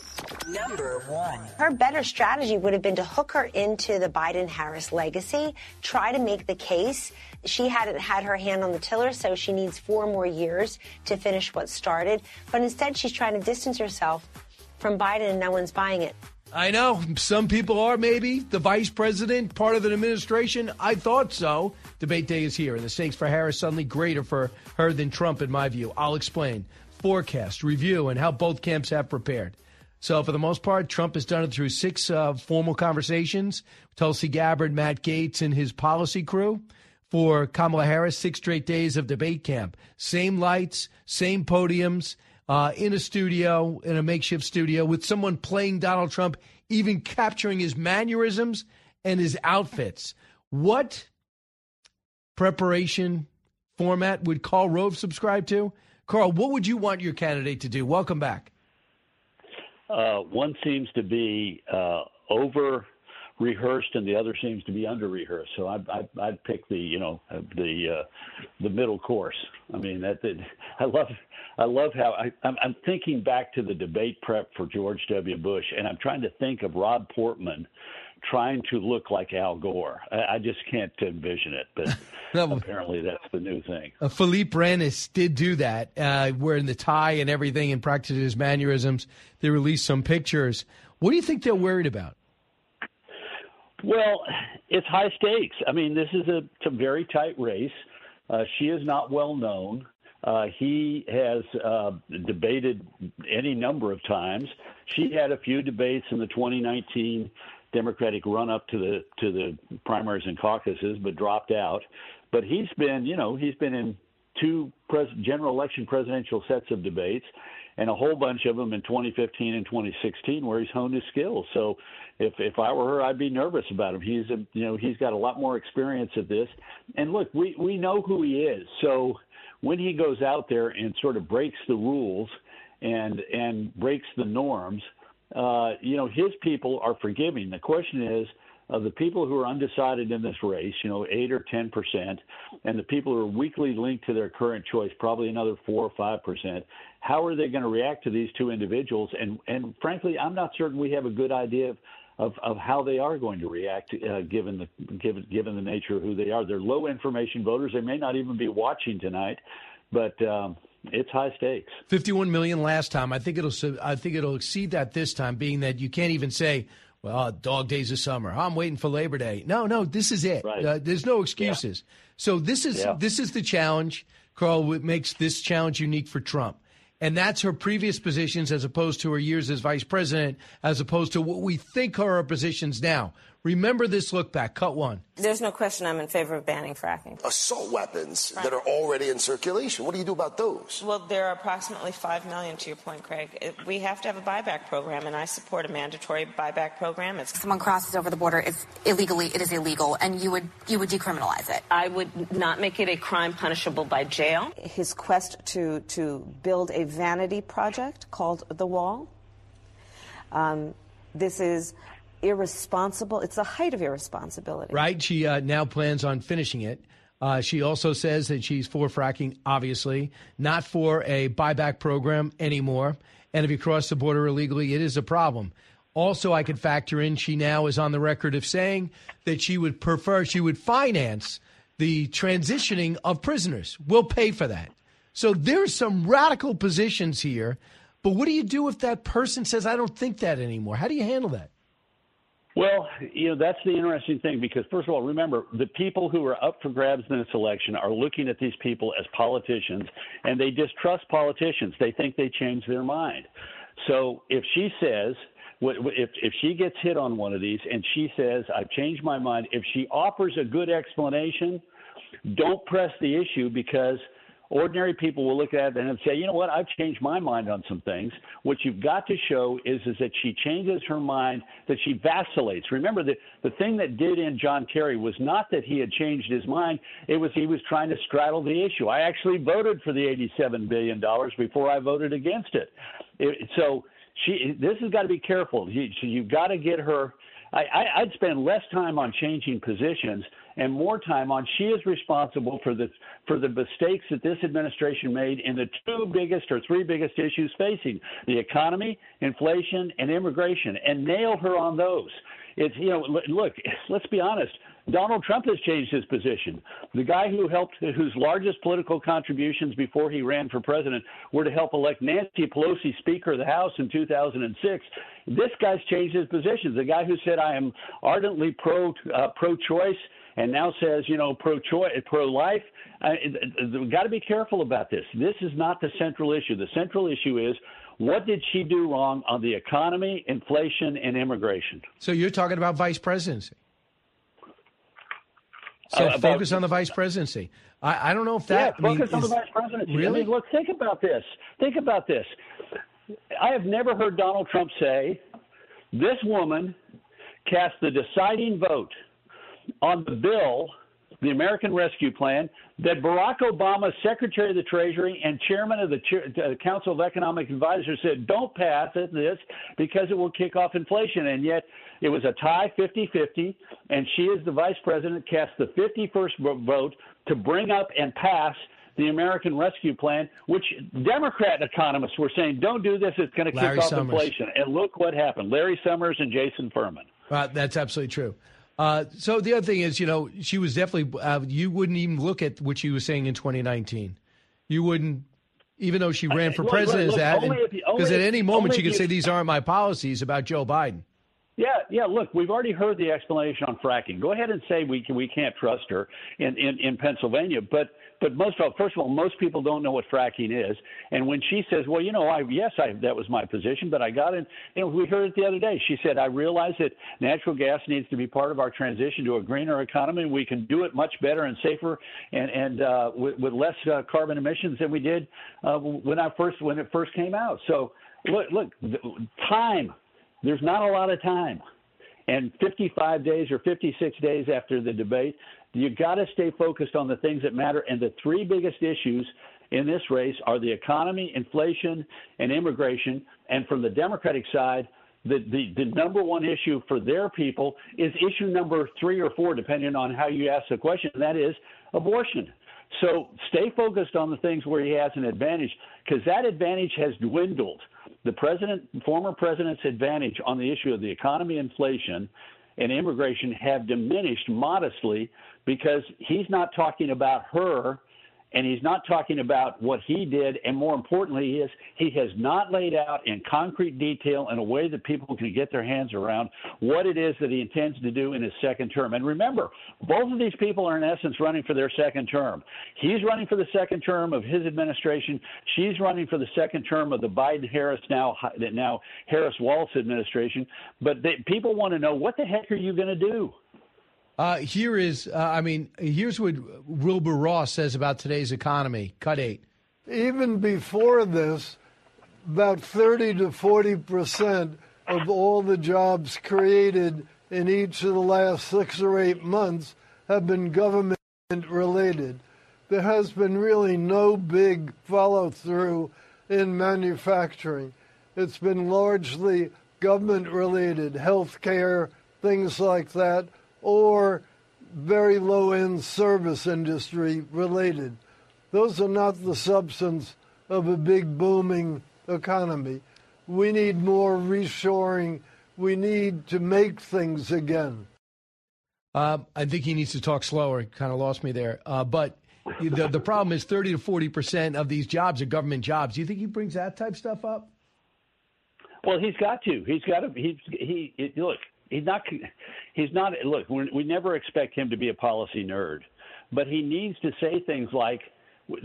Number 1. Her better strategy would have been to hook her into the Biden-Harris legacy, try to make the case. She hadn't had her hand on the tiller, so she needs 4 more years to finish what started. But instead, she's trying to distance herself from Biden, and no one's buying it. I know. Some people are, maybe. The vice president, part of an administration? I thought so. Debate day is here, and the stakes for Harris suddenly greater for her than Trump, in my view. I'll explain. Forecast, review, and how both camps have prepared. So, for the most part, Trump has done it through 6 formal conversations. Tulsi Gabbard, Matt Gaetz, and his policy crew. For Kamala Harris, 6 straight days of debate camp. Same lights, same podiums. In a studio, in a makeshift studio, with someone playing Donald Trump, even capturing his mannerisms and his outfits. What preparation format would Karl Rove subscribe to? Karl, what would you want your candidate to do? Welcome back. One seems to be over-rehearsed, and the other seems to be under-rehearsed. So I'd pick the middle course. I mean, I love how I'm thinking back to the debate prep for George W. Bush, and I'm trying to think of Rob Portman trying to look like Al Gore. I just can't envision it, but apparently that's the new thing. Philippe Renis did do that, wearing the tie and everything and practiced his mannerisms. They released some pictures. What do you think they're worried about? Well, it's high stakes. I mean, this is a very tight race. She is not well known. He has debated any number of times. She had a few debates in the 2019 Democratic run-up to the primaries and caucuses, but dropped out. But he's been in 2 general election presidential sets of debates, and a whole bunch of them in 2015 and 2016 where he's honed his skills. So if I were her, I'd be nervous about him. He's got a lot more experience at this. And look, we know who he is. So when he goes out there and sort of breaks the rules and breaks the norms, his people are forgiving. The question is, of the people who are undecided in this race, 8 or 10%, and the people who are weakly linked to their current choice, probably another 4 or 5%, how are they going to react to these 2 individuals? And frankly, I'm not certain we have a good idea of how they are going to react, given the nature of who they are. They're low information voters. They may not even be watching tonight, but it's high stakes. 51 million last time. I think it'll exceed that this time, being that you can't even say, well, dog days of summer. I'm waiting for Labor Day. No, this is it. Right. There's no excuses. Yeah. So this is the challenge, Karl. What makes this challenge unique for Trump. And that's her previous positions as opposed to her years as vice president, as opposed to what we think are her positions now. Remember this look back. Cut 1. There's no question I'm in favor of banning fracking. Assault weapons that are already in circulation. What do you do about those? Well, there are approximately 5 million, to your point, Craig. We have to have a buyback program, and I support a mandatory buyback program. If someone crosses over the border, if illegally, it is illegal, and you would decriminalize it. I would not make it a crime punishable by jail. His quest to build a vanity project called The Wall. This is irresponsible. It's the height of irresponsibility. Right. She now plans on finishing it. She also says that she's for fracking, obviously, not for a buyback program anymore. And if you cross the border illegally, it is a problem. Also, I could factor in, she now is on the record of saying that she would finance the transitioning of prisoners. We'll pay for that. So there's some radical positions here. But what do you do if that person says, I don't think that anymore? How do you handle that? Well, that's the interesting thing, because, first of all, remember, the people who are up for grabs in this election are looking at these people as politicians, and they distrust politicians. They think they change their mind. So if she says, if she gets hit on one of these and she says, I've changed my mind, if she offers a good explanation, don't press the issue, because ordinary people will look at it and say, you know what, I've changed my mind on some things. What you've got to show is that she changes her mind, that she vacillates. Remember, the thing that did in John Kerry was not that he had changed his mind. It was he was trying to straddle the issue. I actually voted for the $87 billion before I voted against it. So this has got to be careful. You've got to get her. I'd spend less time on changing positions and more time on she is responsible for the mistakes that this administration made in the 2 biggest or 3 biggest issues facing the economy, inflation, and immigration, and nail her on those. It's look, let's be honest. Donald Trump has changed his position. The guy whose largest political contributions before he ran for president were to help elect Nancy Pelosi Speaker of the House in 2006. This guy's changed his position. The guy who said, I am ardently pro-choice, and now says, pro-life. We've got to be careful about this. This is not the central issue. The central issue is, what did she do wrong on the economy, inflation, and immigration? So you're talking about vice presidency. So focus on the vice presidency. I don't know if that focus on the vice presidency. Really? I mean, look, think about this. I have never heard Donald Trump say, this woman cast the deciding vote on the bill, the American Rescue Plan, that Barack Obama, Secretary of the Treasury and Chairman of the Council of Economic Advisors, said don't pass this because it will kick off inflation. And yet it was a tie 50-50, and she, as the vice president, cast the 51st vote to bring up and pass the American Rescue Plan, which Democrat economists were saying, don't do this, it's going to kick off inflation. And look what happened. Larry Summers and Jason Furman. That's absolutely true. So the other thing is, she was definitely, you wouldn't even look at what she was saying in 2019. You wouldn't, even though she ran for president, because at any moment she could say these aren't my policies about Joe Biden. Yeah. Look, we've already heard the explanation on fracking. Go ahead and say we can't trust her in Pennsylvania, but first of all, most people don't know what fracking is. And when she says, well, that was my position, but I got it. We heard it the other day. She said, I realize that natural gas needs to be part of our transition to a greener economy. We can do it much better and safer and with less carbon emissions than we did when it first came out. So look, time. There's not a lot of time. And 55 days or 56 days after the debate, you got to stay focused on the things that matter. And the three biggest issues in this race are the economy, inflation, and immigration. And from the Democratic side, the number one issue for their people is issue number 3 or 4, depending on how you ask the question, and that is abortion. So stay focused on the things where he has an advantage, because that advantage has dwindled. The former president's advantage on the issue of the economy, inflation, and immigration have diminished modestly because he's not talking about her, and he's not talking about what he did, and more importantly, he has not laid out in concrete detail in a way that people can get their hands around what it is that he intends to do in his second term. And remember, both of these people are in essence running for their second term. He's running for the second term of his administration. She's running for the second term of the Biden-Harris now Harris-Walz administration. But people want to know, what the heck are you going to do? Here's what Wilbur Ross says about today's economy. Cut 8. Even before this, about 30 to 40% of all the jobs created in each of the last 6 or 8 months have been government related. There has been really no big follow through in manufacturing. It's been largely government related, health care, things like that, or very low-end service industry related. Those are not the substance of a big booming economy. We need more reshoring. We need to make things again. I think he needs to talk slower. Kind of lost me there. But the problem is 30 to 40% of these jobs are government jobs. Do you think he brings that type stuff up? Well, he's got to. Look. He's not. Look, we never expect him to be a policy nerd, but he needs to say things like, what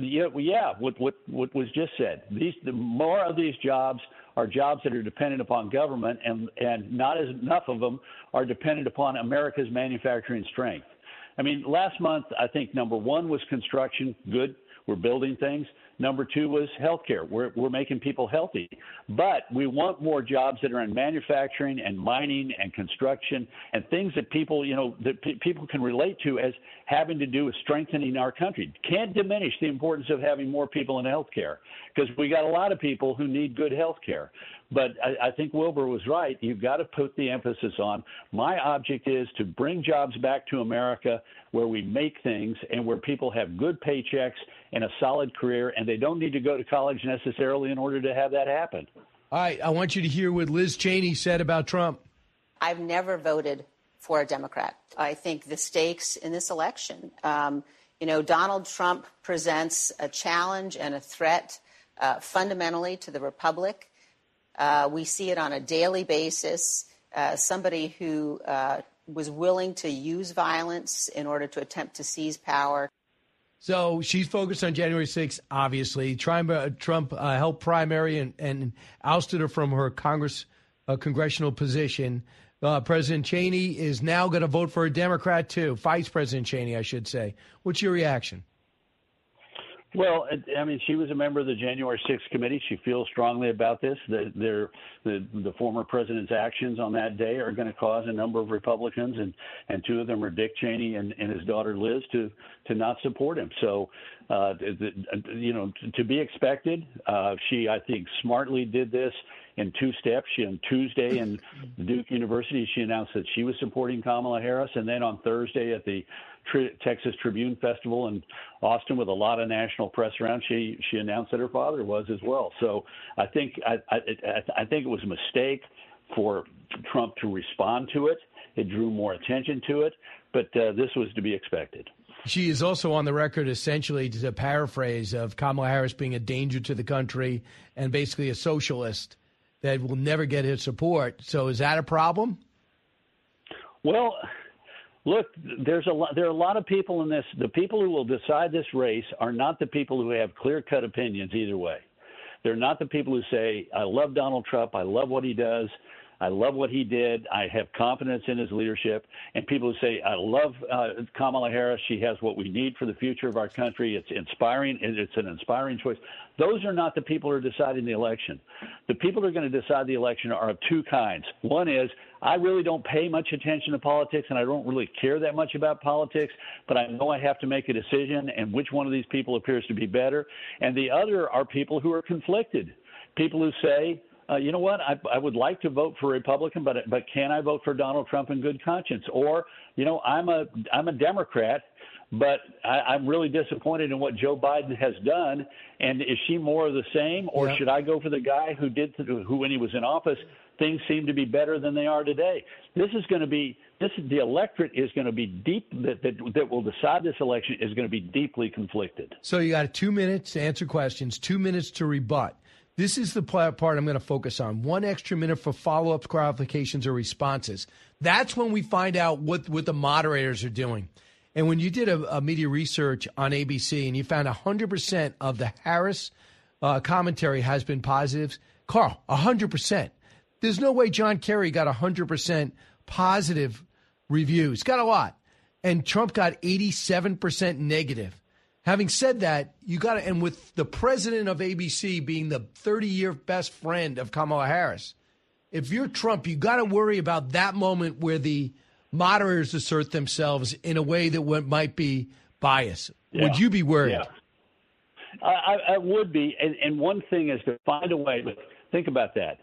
was just said. More of these jobs are jobs that are dependent upon government, and not enough of them are dependent upon America's manufacturing strength. I mean, last month, I think number 1 was construction. Good. We're building things. Number 2 was healthcare. We're making people healthy. But we want more jobs that are in manufacturing and mining and construction and things that people can relate to as having to do with strengthening our country. Can't diminish the importance of having more people in healthcare, because we got a lot of people who need good healthcare. But I think Wilbur was right. You've got to put the emphasis on, my object is to bring jobs back to America where we make things and where people have good paychecks and a solid career, and they don't need to go to college necessarily in order to have that happen. All right, I want you to hear what Liz Cheney said about Trump. I've never voted for a Democrat. I think the stakes in this election, Donald Trump presents a challenge and a threat fundamentally to the republic. We see it on a daily basis. Somebody who was willing to use violence in order to attempt to seize power. So she's focused on January 6th, obviously. Trump held primary and ousted her from her congressional position. President Cheney is now going to vote for a Democrat, too. Vice President Cheney, I should say. What's your reaction? Well, I mean, she was a member of the January 6th committee. She feels strongly about this. The former president's actions on that day are going to cause a number of Republicans, and two of them are Dick Cheney and his daughter Liz, to not support him. So, to be expected. She, I think, smartly did this in two steps. On Tuesday in Duke University, she announced that she was supporting Kamala Harris, and then on Thursday at the Texas Tribune Festival in Austin, with a lot of national press around, she announced that her father was as well. So I think it was a mistake for Trump to respond to it. It drew more attention to it, but this was to be expected. She is also on the record, essentially, to paraphrase, of Kamala Harris being a danger to the country and basically a socialist that will never get his support. So is that a problem? Well, look, there are a lot of people in this. The people who will decide this race are not the people who have clear-cut opinions either way. They're not the people who say, I love Donald Trump, I love what he does, I love what he did, I have confidence in his leadership, and people who say, I love Kamala Harris, she has what we need for the future of our country, it's inspiring, it's an inspiring choice. Those are not the people who are deciding the election. The people who are going to decide the election are of two kinds. One is, I really don't pay much attention to politics, and I don't really care that much about politics, but I know I have to make a decision, and which one of these people appears to be better. And the other are people who are conflicted, people who say, you know what, I would like to vote for a Republican, but can I vote for Donald Trump in good conscience? Or, I'm a Democrat, but I'm really disappointed in what Joe Biden has done. And is she more of the same, or should I go for the guy who when he was in office, things seem to be better than they are today? The electorate is going to be deep, that will decide this election is going to be deeply conflicted. So you got 2 minutes to answer questions, 2 minutes to rebut. This is the part I'm going to focus on. 1 extra minute for follow-ups, clarifications, or responses. That's when we find out what the moderators are doing. And when you did a media research on ABC and you found 100% of the Harris commentary has been positive, Carl, 100%. There's no way John Kerry got 100% positive reviews. Got a lot. And Trump got 87% negative. Having said that, you got to, and with the president of ABC being the 30-year best friend of Kamala Harris, if you're Trump, you got to worry about that moment where the moderators assert themselves in a way that might be biased. Yeah. Would you be worried? Yeah. I would be. And one thing is to find a way, but think about that.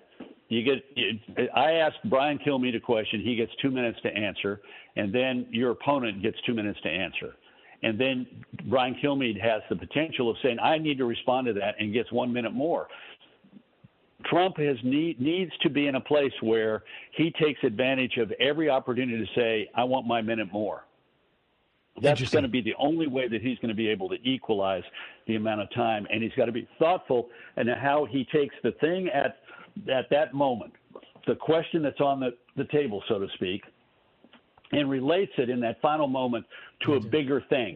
I asked Brian Kilmeade a question. He gets 2 minutes to answer, and then your opponent gets 2 minutes to answer. And then Brian Kilmeade has the potential of saying, I need to respond to that, and gets 1 minute more. Trump needs to be in a place where he takes advantage of every opportunity to say, I want my minute more. That's going to be the only way that he's going to be able to equalize the amount of time. And he's got to be thoughtful in how he takes the thing at that moment, the question that's on the table, so to speak, and relates it in that final moment to a bigger thing,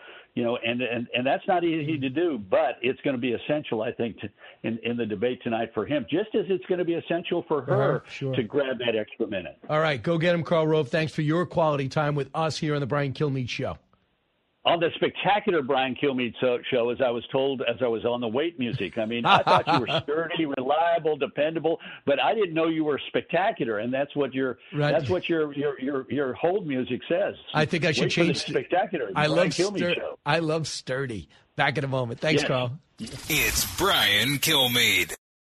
and that's not easy to do, but it's going to be essential, I think, in the debate tonight for him, just as it's going to be essential for her to grab that extra minute. All right, go get him, Karl Rove. Thanks for your quality time with us here on the Brian Kilmeade Show. On the spectacular Brian Kilmeade show, as I was told, as I was on the weight music. I mean, I thought you were sturdy, reliable, dependable, but I didn't know you were spectacular, and that's what your hold music says. I think I should change spectacular. I love sturdy. Back in a moment. Thanks, Carl. It's Brian Kilmeade.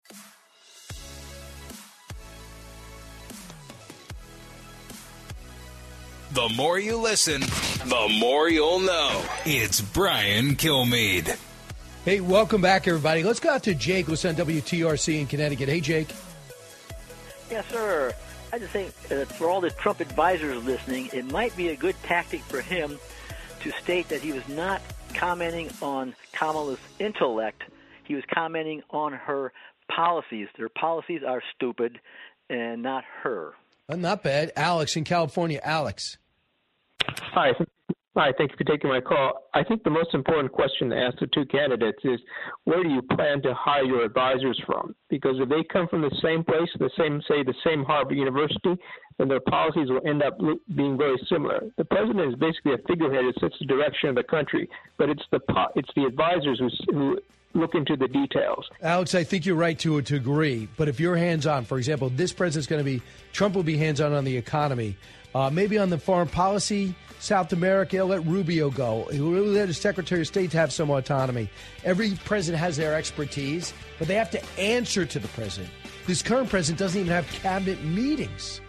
The more you listen, the more you'll know. It's Brian Kilmeade. Hey, welcome back, everybody. Let's go out to Jake, who's on WTRC in Connecticut. Hey, Jake. Yes, sir. I just think for all the Trump advisors listening, it might be a good tactic for him to state that he was not commenting on Kamala's intellect. He was commenting on her policies. Their policies are stupid and not her. Not bad. Alex in California. Alex. Hi. Hi, thank you for taking my call. I think the most important question to ask the two candidates is, where do you plan to hire your advisors from? Because if they come from the same place, the same Harvard University, then their policies will end up being very similar. The president is basically a figurehead that sets the direction of the country, but it's the advisors who look into the details. Alex, I think you're right to agree. But if you're hands-on, for example, this president's Trump will be hands-on on the economy. Maybe on the foreign policy, South America, he'll let Rubio go. He'll let his Secretary of State have some autonomy. Every president has their expertise, but they have to answer to the president. This current president doesn't even have cabinet meetings.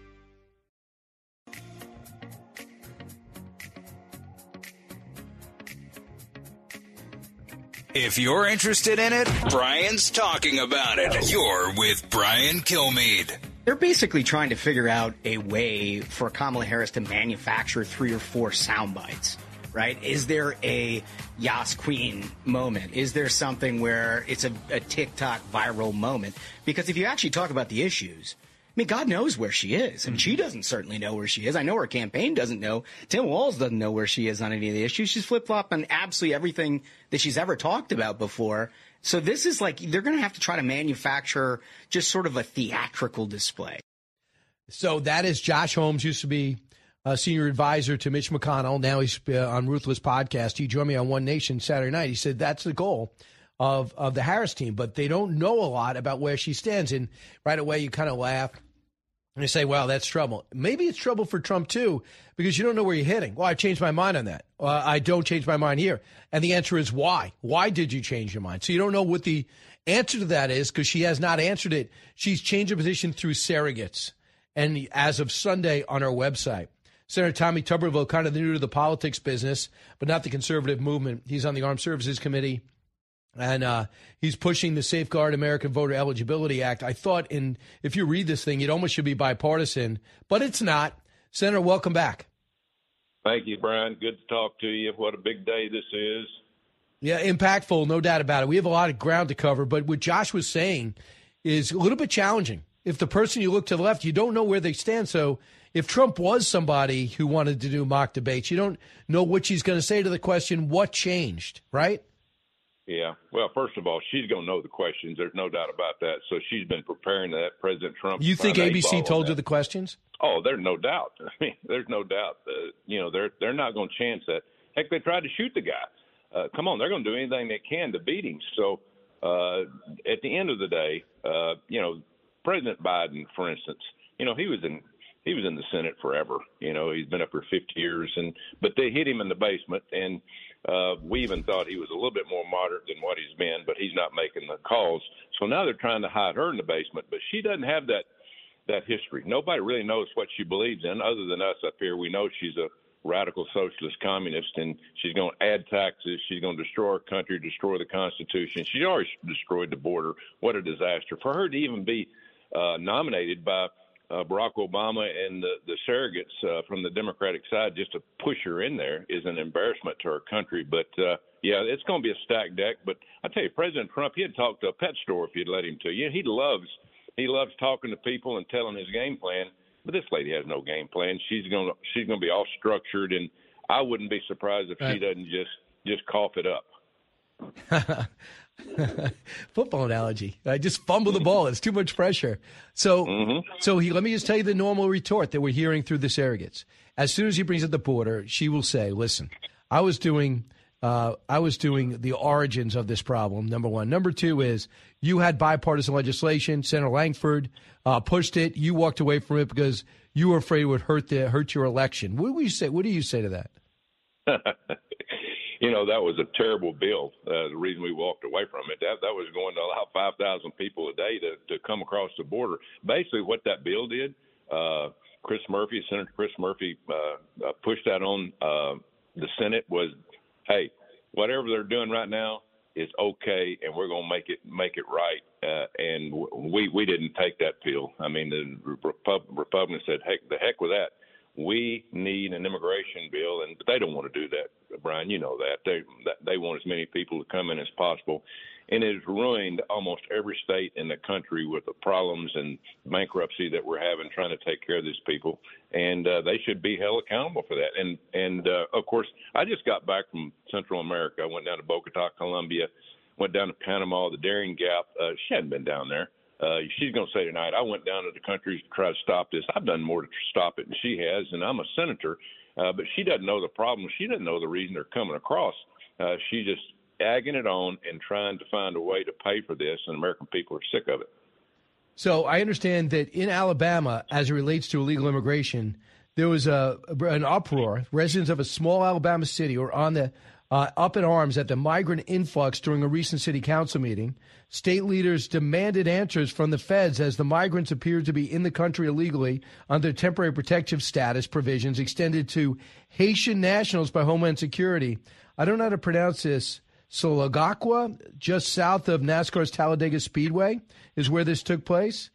If you're interested in it, Brian's talking about it. You're with Brian Kilmeade. They're basically trying to figure out a way for Kamala Harris to manufacture 3 or 4 sound bites, right? Is there a Yas Queen moment? Is there something where it's a TikTok viral moment? Because if you actually talk about the issues, I mean, God knows where she is. And she doesn't certainly know where she is. I know her campaign doesn't know. Tim Walz doesn't know where she is on any of the issues. She's flip-flopped on absolutely everything that she's ever talked about before. So this is like, they're going to have to try to manufacture just sort of a theatrical display. So that is Josh Holmes, used to be a senior advisor to Mitch McConnell. Now he's on Ruthless Podcast. He joined me on One Nation Saturday night. He said that's the goal of the Harris team, but they don't know a lot about where she stands. And right away you kind of laugh and you say, well, that's trouble. Maybe it's trouble for Trump too, because you don't know where you're hitting. Well, I changed my mind on that. I don't change my mind here. And the answer is why? Why did you change your mind? So you don't know what the answer to that is, because she has not answered it. She's changed her position through surrogates. And as of Sunday on her website, Senator Tommy Tuberville, kind of new to the politics business, but not the conservative movement. He's on the Armed Services Committee, and he's pushing the Safeguard American Voter Eligibility Act. I thought, if you read this thing, it almost should be bipartisan, but it's not. Senator, welcome back. Thank you, Brian. Good to talk to you. What a big day this is. Yeah, impactful, no doubt about it. We have a lot of ground to cover, but what Josh was saying is a little bit challenging. If the person you look to the left, you don't know where they stand. So if Trump was somebody who wanted to do mock debates, you don't know what she's going to say to the question, what changed, right? Yeah. Well, first of all, she's going to know the questions. There's no doubt about that. So she's been preparing that. President Trump. You think ABC told you the questions? Oh, there's no doubt. I mean, there's no doubt. They're not going to chance that. Heck, they tried to shoot the guy. Come on, they're going to do anything they can to beat him. So at the end of the day, President Biden, for instance, he was in the Senate forever. He's been up for 50 years, but they hit him in the basement, and we even thought he was a little bit more moderate than what he's been, but he's not making the calls. So now they're trying to hide her in the basement, but she doesn't have that history. Nobody really knows what she believes in other than us up here. We know she's a radical socialist communist, and she's going to add taxes. She's going to destroy our country, destroy the Constitution. She already destroyed the border. What a disaster. For her to even be nominated by Barack Obama and the surrogates from the Democratic side just to push her in there is an embarrassment to our country. But, yeah, it's going to be a stacked deck. But I tell you, President Trump, he'd talk to a pet store if you'd let him to. He loves talking to people and telling his game plan. But this lady has no game plan. She's going to be all structured, and I wouldn't be surprised if she doesn't just cough it up. Football analogy. I just fumble the ball. It's too much pressure. So let me just tell you the normal retort that we're hearing through the surrogates. As soon as he brings up the border, she will say, listen, I was doing the origins of this problem, number one. Number two is you had bipartisan legislation. Senator Langford pushed it. You walked away from it because you were afraid it would hurt your election. What do you say? What do you say to that? That was a terrible bill. The reason we walked away from it, that was going to allow 5,000 people a day to come across the border. Basically, what that bill did, Senator Chris Murphy pushed that on the Senate was, hey, whatever they're doing right now, is okay, and we're going to make it right. And we didn't take that pill. I mean, the Republicans said, the heck with that. We need an immigration bill, and they don't want to do that, Brian. You know that. They want as many people to come in as possible. And it has ruined almost every state in the country with the problems and bankruptcy that we're having trying to take care of these people. And they should be held accountable for that. And of course, I just got back from Central America. I went down to Bogota, Colombia, went down to Panama, the Darien Gap. She hadn't been down there. She's going to say tonight, I went down to the country to try to stop this. I've done more to stop it than she has, and I'm a senator. But she doesn't know the problem. She doesn't know the reason they're coming across. She's just egging it on and trying to find a way to pay for this, and American people are sick of it. So I understand that in Alabama, as it relates to illegal immigration, there was an uproar. Residents of a small Alabama city were on the up in arms at the migrant influx during a recent city council meeting. State leaders demanded answers from the feds as the migrants appeared to be in the country illegally under temporary protective status provisions extended to Haitian nationals by Homeland Security. I don't know how to pronounce this. Solagaqua, just south of NASCAR's Talladega Speedway, is where this took place.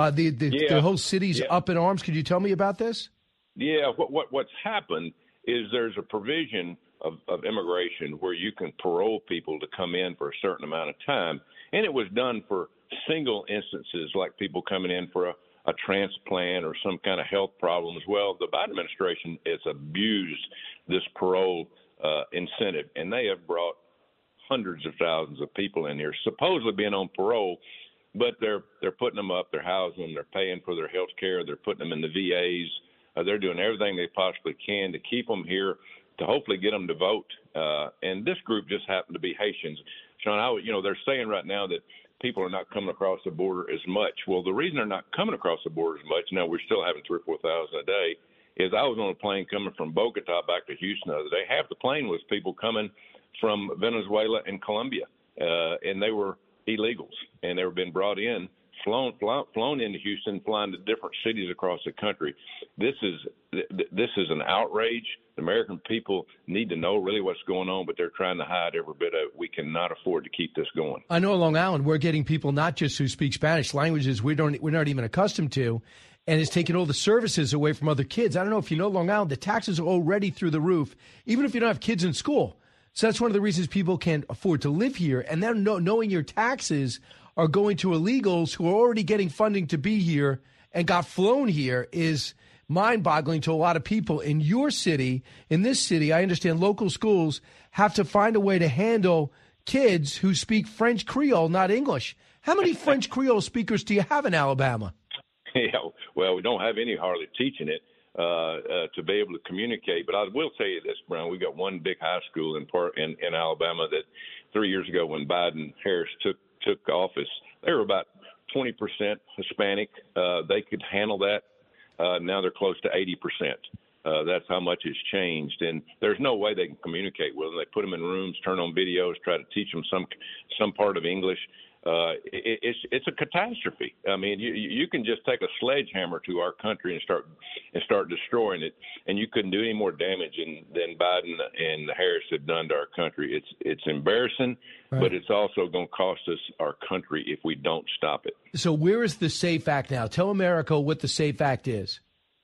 The whole city's up in arms. Could you tell me about this? Yeah, what's happened is there's a provision of immigration where you can parole people to come in for a certain amount of time, and it was done for single instances like people coming in for a transplant or some kind of health problems. Well, the Biden administration has abused this parole incentive, and they have brought hundreds of thousands of people in here, supposedly being on parole, but they're putting them up, they're housing them, they're paying for their health care, they're putting them in the VAs, they're doing everything they possibly can to keep them here, to hopefully get them to vote. And this group just happened to be Haitians. Sean, they're saying right now that people are not coming across the border as much. Well, the reason they're not coming across the border as much, now we're still having 3,000 or 4,000 a day, is I was on a plane coming from Bogota back to Houston the other day. Half the plane was people coming from Venezuela and Colombia, and they were illegals, and they were being brought in, flown into Houston, flying to different cities across the country. This is an outrage. The American people need to know really what's going on, but they're trying to hide every bit of it. We cannot afford to keep this going. I know Long Island, we're getting people not just who speak Spanish, languages we're not even accustomed to, and it's taking all the services away from other kids. I don't know if you know Long Island, the taxes are already through the roof, even if you don't have kids in school. So that's one of the reasons people can't afford to live here. And then knowing your taxes are going to illegals who are already getting funding to be here and got flown here is mind-boggling to a lot of people. In your city, in this city, I understand local schools have to find a way to handle kids who speak French Creole, not English. How many French Creole speakers do you have in Alabama? Yeah, well, we don't have any hardly teaching it. To be able to communicate. But I will tell you this, Brian, we got one big high school in Alabama that 3 years ago when Biden-Harris took office, they were about 20% Hispanic. They could handle that. Now they're close to 80%. That's how much has changed. And there's no way they can communicate with them. They put them in rooms, turn on videos, try to teach them some part of English. It's a catastrophe. I mean, you can just take a sledgehammer to our country and start destroying it, and you couldn't do any more damage than Biden and Harris have done to our country. It's embarrassing, right, but it's also going to cost us our country if we don't stop it. So where is the SAFE Act now? Tell America what the SAFE Act is.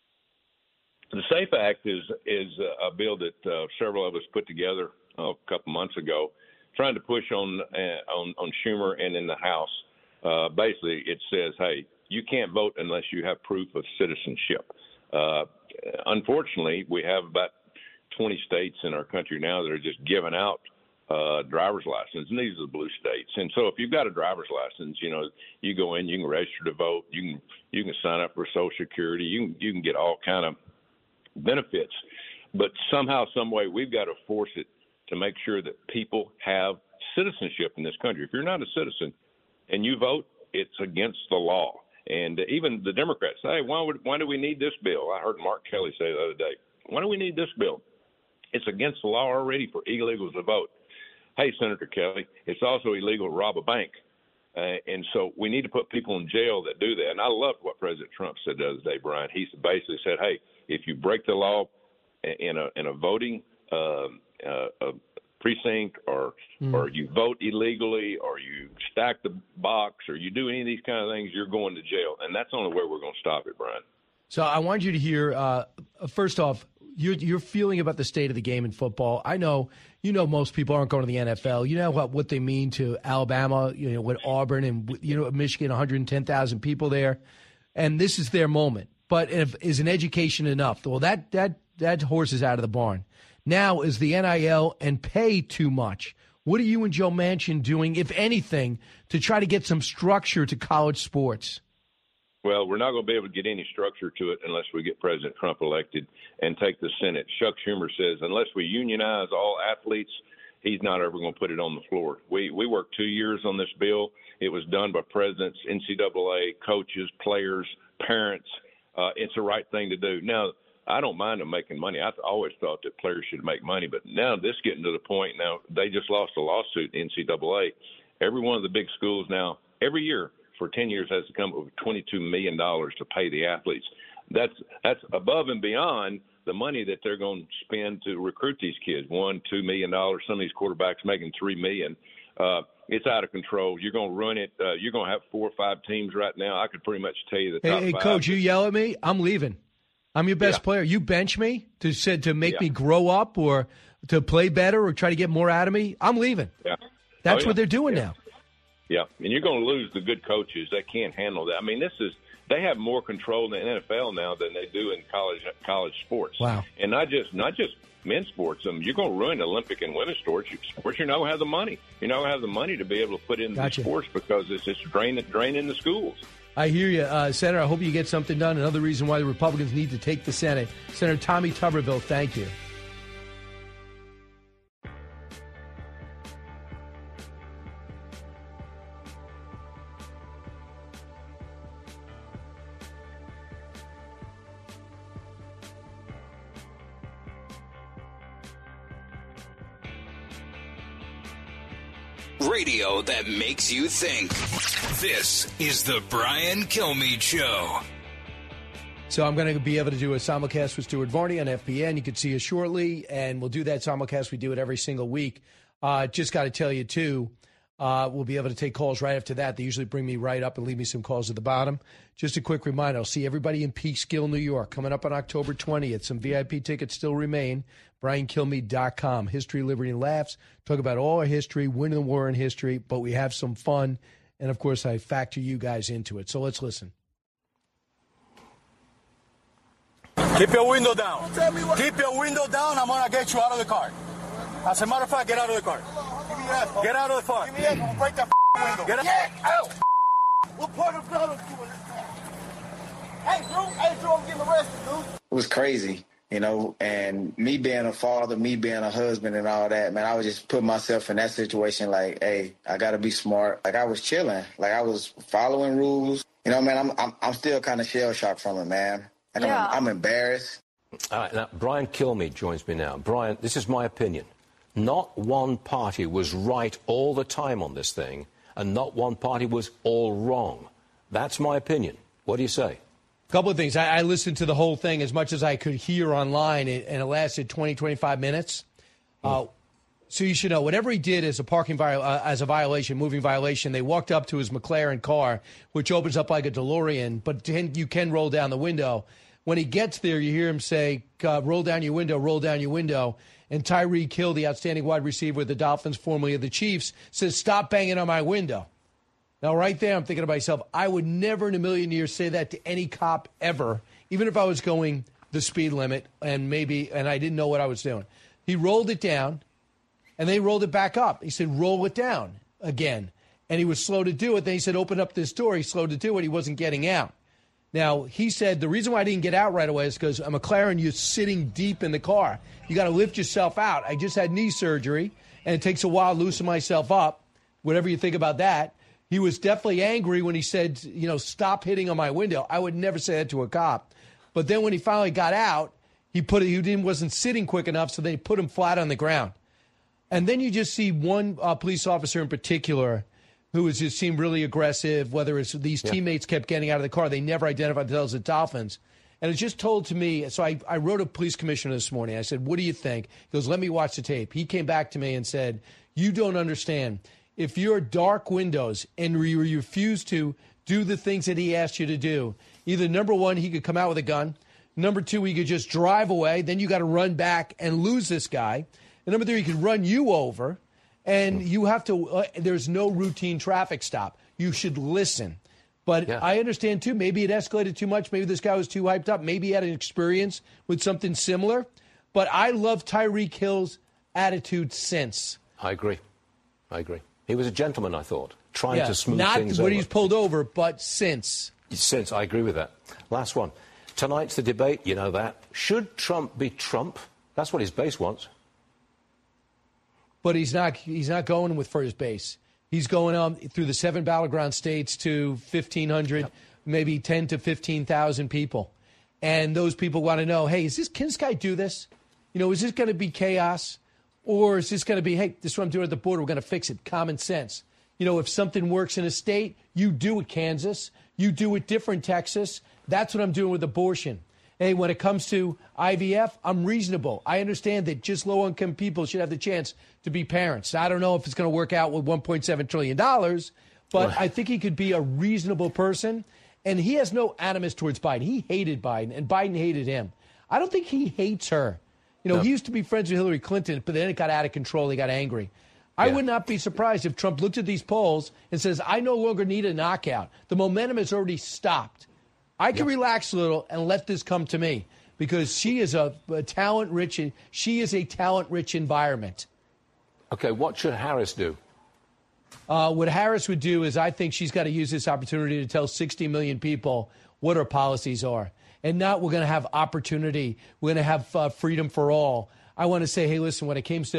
The SAFE Act is a bill that several of us put together a couple months ago, trying to push on Schumer and in the House. Basically, it says, hey, you can't vote unless you have proof of citizenship. Unfortunately, we have about 20 states in our country now that are just giving out driver's license, and these are the blue states. And so if you've got a driver's license, you go in, you can register to vote, you can sign up for Social Security, you can get all kind of benefits. But somehow, some way, we've got to force it to make sure that people have citizenship in this country. If you're not a citizen and you vote, it's against the law. And even the Democrats say, why do we need this bill? I heard Mark Kelly say the other day, why do we need this bill? It's against the law already for illegals to vote. Hey, Senator Kelly, it's also illegal to rob a bank. And so we need to put people in jail that do that. And I loved what President Trump said the other day, Brian. He basically said, hey, if you break the law in a voting precinct or you vote illegally or you stack the box or you do any of these kind of things, you're going to jail. And that's the only way we're going to stop it, Brian. So I want you to hear, first off, your feeling about the state of the game in football. I know, most people aren't going to the NFL. You know what they mean to Alabama, with Auburn and, Michigan, 110,000 people there. And this is their moment. But is an education enough? Well, that horse is out of the barn. Now is the NIL and pay too much. What are you and Joe Manchin doing, if anything, to try to get some structure to college sports? Well, we're not going to be able to get any structure to it unless we get President Trump elected and take the Senate. Chuck Schumer says unless we unionize all athletes, he's not ever going to put it on the floor. We worked 2 years on this bill. It was done by presidents, NCAA, coaches, players, parents. It's the right thing to do. Now, I don't mind them making money. I always thought that players should make money, but now this is getting to the point. Now, they just lost a lawsuit, NCAA. Every one of the big schools now, every year for 10 years, has to come up with $22 million to pay the athletes. That's above and beyond the money that they're going to spend to recruit these kids. $1-2 million. Some of these quarterbacks making $3 million. It's out of control. You're going to run it. You're going to have 4 or 5 teams right now. I could pretty much tell you the top 5. Hey, Coach, you yell at me, I'm leaving. I'm your best player. You bench me to make me grow up or to play better or try to get more out of me. I'm leaving. Yeah. That's what they're doing now. Yeah, and you're going to lose the good coaches that can't handle that. I mean, they have more control in the NFL now than they do in college sports. Wow. And not just men's sports. You're going to ruin Olympic and women's sports. You now have the money. You now have the money to be able to put in the sports because it's just draining the schools. I hear you, Senator. I hope you get something done. Another reason why the Republicans need to take the Senate. Senator Tommy Tuberville, thank you. Radio that makes you think. This is the Brian Kilmeade Show. So I'm going to be able to do a simulcast with Stuart Varney on FBN. You can see us shortly, and we'll do that simulcast. We do it every single week. Just got to tell you, too, we'll be able to take calls right after that. They usually bring me right up and leave me some calls at the bottom. Just a quick reminder, I'll see everybody in Peekskill, New York, coming up on October 20th. Some VIP tickets still remain. BrianKilmeade.com. History, Liberty, and Laughs. Talk about all our history, winning the war in history, but we have some fun. And, of course, I factor you guys into it. So let's listen. Keep your window down. Keep your window down. I'm going to get you out of the car. As a matter of fact, get out of the car. Get out of the car. Give me that. I'm going to break that window. Get out. What part of the doing this? Hey, Drew, I'm getting arrested, dude. It was crazy, and me being a father, me being a husband and all that, man, I was just put myself in that situation like, hey, I got to be smart. Like, I was chilling. Like, I was following rules. Man, I'm still kind of shell-shocked from it, man. Like, yeah. I'm embarrassed. All right, now, Brian Kilmeade joins me now. Brian, this is my opinion. Not one party was right all the time on this thing, and not one party was all wrong. That's my opinion. What do you say? A couple of things. I listened to the whole thing as much as I could hear online, and it lasted 20, 25 minutes. So you should know, whatever he did as a moving violation, they walked up to his McLaren car, which opens up like a DeLorean, but you can roll down the window. When he gets there, you hear him say, roll down your window, roll down your window. And Tyreek Hill, the outstanding wide receiver of the Dolphins, formerly of the Chiefs, says, stop banging on my window. Now, right there, I'm thinking to myself, I would never in a million years say that to any cop ever, even if I was going the speed limit and I didn't know what I was doing. He rolled it down, and they rolled it back up. He said, roll it down again. And he was slow to do it. Then he said, open up this door. He's slow to do it. He wasn't getting out. Now, he said the reason why I didn't get out right away is because a McLaren, you're sitting deep in the car. You got to lift yourself out. I just had knee surgery, and it takes a while to loosen myself up, whatever you think about that. He was definitely angry when he said, stop hitting on my window. I would never say that to a cop. But then when he finally got out, he wasn't sitting quick enough, so they put him flat on the ground. And then you just see one police officer in particular who just seemed really aggressive, whether it's these teammates kept getting out of the car. They never identified themselves as Dolphins. And it's just told to me, so I wrote a police commissioner this morning. I said, what do you think? He goes, let me watch the tape. He came back to me and said, you don't understand. If you're dark windows and you refuse to do the things that he asked you to do, either number one, he could come out with a gun. Number two, he could just drive away. Then you got to run back and lose this guy. And number three, he could run you over. And you have to, there's no routine traffic stop. You should listen. But I understand, too, maybe it escalated too much. Maybe this guy was too hyped up. Maybe he had an experience with something similar. But I love Tyreek Hill's attitude since. I agree. He was a gentleman, I thought, trying to smooth things not over. when he's pulled over, but since. Since, I agree with that. Last one. Tonight's the debate, you know that. Should Trump be Trump? That's what his base wants. But he's not going for his base. He's going on through the 7 battleground states to 1,500, maybe 10 to 15,000 people. And those people want to know, hey, can this guy do this? You know, is this going to be chaos? Or is this going to be, hey, this is what I'm doing at the border. We're going to fix it. Common sense. You know, if something works in a state, you do it, Kansas. You do it different, Texas. That's what I'm doing with abortion. Hey, when it comes to IVF, I'm reasonable. I understand that just low-income people should have the chance to be parents. Now, I don't know if it's going to work out with $1.7 trillion, but I think he could be a reasonable person. And he has no animus towards Biden. He hated Biden, and Biden hated him. I don't think he hates her. You know, he used to be friends with Hillary Clinton, but then it got out of control. He got angry. I would not be surprised if Trump looked at these polls and says, I no longer need a knockout. The momentum has already stopped. I can relax a little and let this come to me because she is a talent-rich environment. Okay, what should Harris do? What Harris would do is I think she's got to use this opportunity to tell 60 million people what her policies are. And not we're going to have opportunity. We're going to have freedom for all. I want to say, hey, listen, when it comes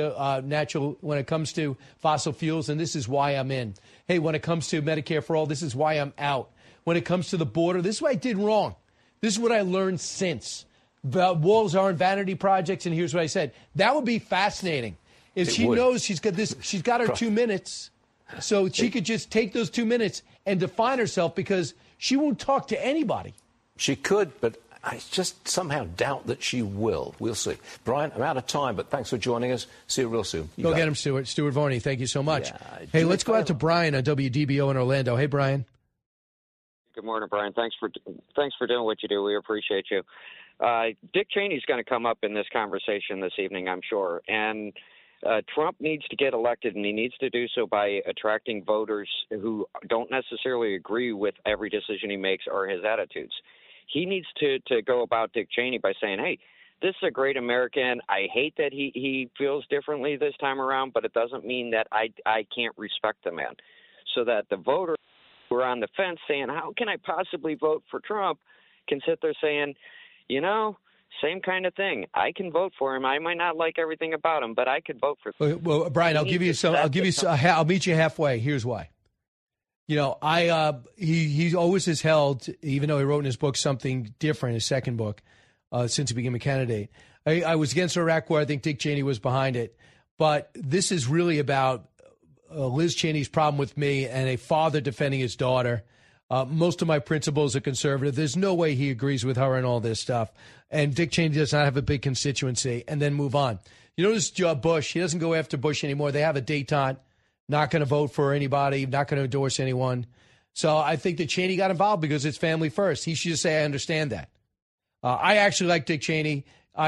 to fossil fuels, and this is why I'm in. Hey, when it comes to Medicare for all, this is why I'm out. When it comes to the border, this is what I did wrong. This is what I learned since. The walls aren't vanity projects, and here's what I said. That would be fascinating. If she knows she's got her 2 minutes, so she could just take those 2 minutes and define herself because she won't talk to anybody. She could, but I just somehow doubt that she will. We'll see. Brian, I'm out of time, but thanks for joining us. See you real soon. Go get him, Stuart. Stuart Varney, thank you so much. Hey, let's go out to Brian on WDBO in Orlando. Hey, Brian. Good morning, Brian. Thanks for doing what you do. We appreciate you. Dick Cheney's going to come up in this conversation this evening, I'm sure. And Trump needs to get elected, and he needs to do so by attracting voters who don't necessarily agree with every decision he makes or his attitudes. He needs to go about Dick Cheney by saying, hey, this is a great American. I hate that he feels differently this time around, but it doesn't mean that I can't respect the man. So that the voters who are on the fence saying, how can I possibly vote for Trump, can sit there saying, you know, same kind of thing. I can vote for him. I might not like everything about him, but I could vote for him. Well, Brian, I'll meet you halfway. Here's why. You know, he always has held, even though he wrote in his book something different, his second book, since he became a candidate. I was against Iraq War. I think Dick Cheney was behind it. But this is really about Liz Cheney's problem with me and a father defending his daughter. Most of my principles are conservative. There's no way he agrees with her and all this stuff. And Dick Cheney does not have a big constituency, and then move on. You notice Bush, he doesn't go after Bush anymore. They have a détente, not going to vote for anybody, not going to endorse anyone. So I think that Cheney got involved because it's family first. He should just say, I understand that. I actually like Dick Cheney.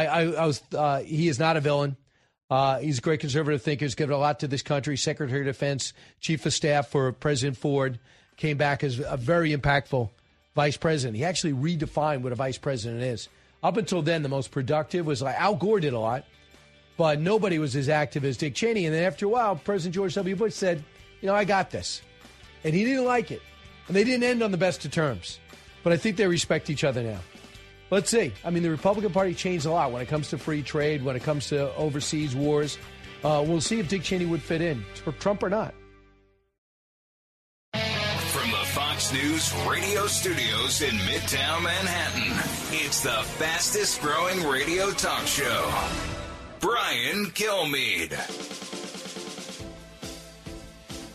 He is not a villain. He's a great conservative thinker. He's given a lot to this country. Secretary of Defense, Chief of Staff for President Ford. Came back as a very impactful vice president. He actually redefined what a vice president is. Up until then, the most productive was like Al Gore did a lot, but nobody was as active as Dick Cheney. And then after a while, President George W. Bush said, you know, I got this. And he didn't like it. And they didn't end on the best of terms. But I think they respect each other now. Let's see. I mean, the Republican Party changed a lot when it comes to free trade, when it comes to overseas wars. We'll see if Dick Cheney would fit in for Trump or not. Fox News radio studios in Midtown Manhattan. It's the fastest growing radio talk show. Brian Kilmeade.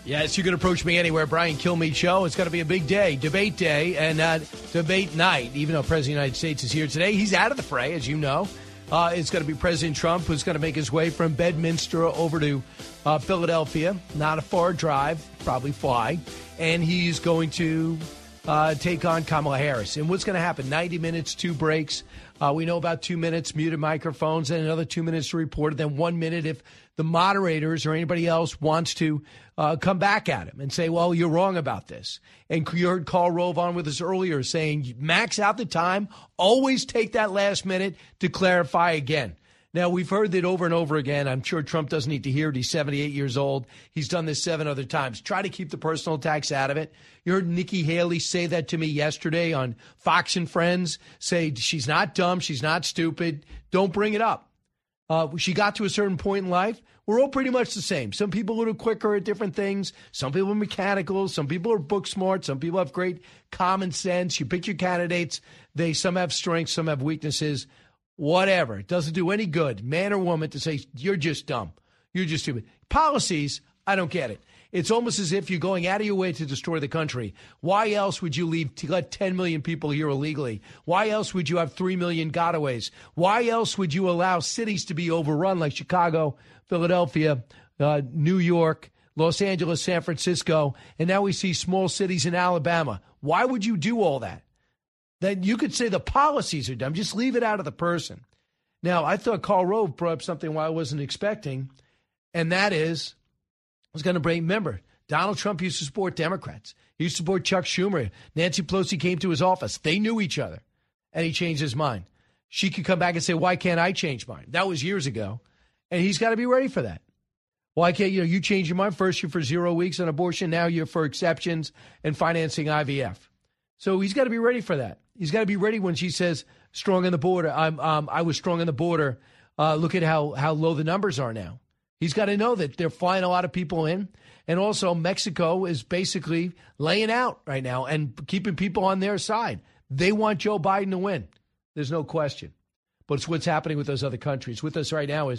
Yes, you can approach me anywhere. Brian Kilmeade Show. It's going to be a big day, debate day, and debate night. Even though President of the United States is here today, he's out of the fray, as you know. It's going to be President Trump who's going to make his way from Bedminster over to Philadelphia. Not a far drive, probably fly. And he's going to take on Kamala Harris. And what's going to happen? 90 minutes, 2 breaks. We know about 2 minutes, muted microphones, and another 2 minutes to report it. Then 1 minute if the moderators or anybody else wants to come back at him and say, well, you're wrong about this. And you heard Karl Rove on with us earlier saying, max out the time, always take that last minute to clarify again. Now, we've heard that over and over again. I'm sure Trump doesn't need to hear it. He's 78 years old. He's done this 7 other times. Try to keep the personal attacks out of it. You heard Nikki Haley say that to me yesterday on Fox and Friends, say she's not dumb, she's not stupid. Don't bring it up. She got to a certain point in life. We're all pretty much the same. Some people a little quicker at different things. Some people are mechanical. Some people are book smart. Some people have great common sense. You pick your candidates. Some have strengths, some have weaknesses. Whatever. It doesn't do any good, man or woman, to say, you're just dumb. You're just stupid. Policies, I don't get it. It's almost as if you're going out of your way to destroy the country. Why else would you leave to let 10 million people here illegally? Why else would you have 3 million gotaways? Why else would you allow cities to be overrun like Chicago, Philadelphia, New York, Los Angeles, San Francisco, and now we see small cities in Alabama? Why would you do all that? Then you could say the policies are dumb. Just leave it out of the person. Now, I thought Karl Rove brought up something I wasn't expecting, and that is, I was going to bring, remember, Donald Trump used to support Democrats. He used to support Chuck Schumer. Nancy Pelosi came to his office. They knew each other, and he changed his mind. She could come back and say, why can't I change mine? That was years ago, and he's got to be ready for that. Why can't you change your mind? First, you're for 0 weeks on abortion. Now you're for exceptions and financing IVF. So he's got to be ready for that. He's got to be ready when she says, strong on the border. I was strong on the border. Look at how low the numbers are now. He's got to know that they're flying a lot of people in. And also Mexico is basically laying out right now and keeping people on their side. They want Joe Biden to win. There's no question. But it's what's happening with those other countries. With us right now is,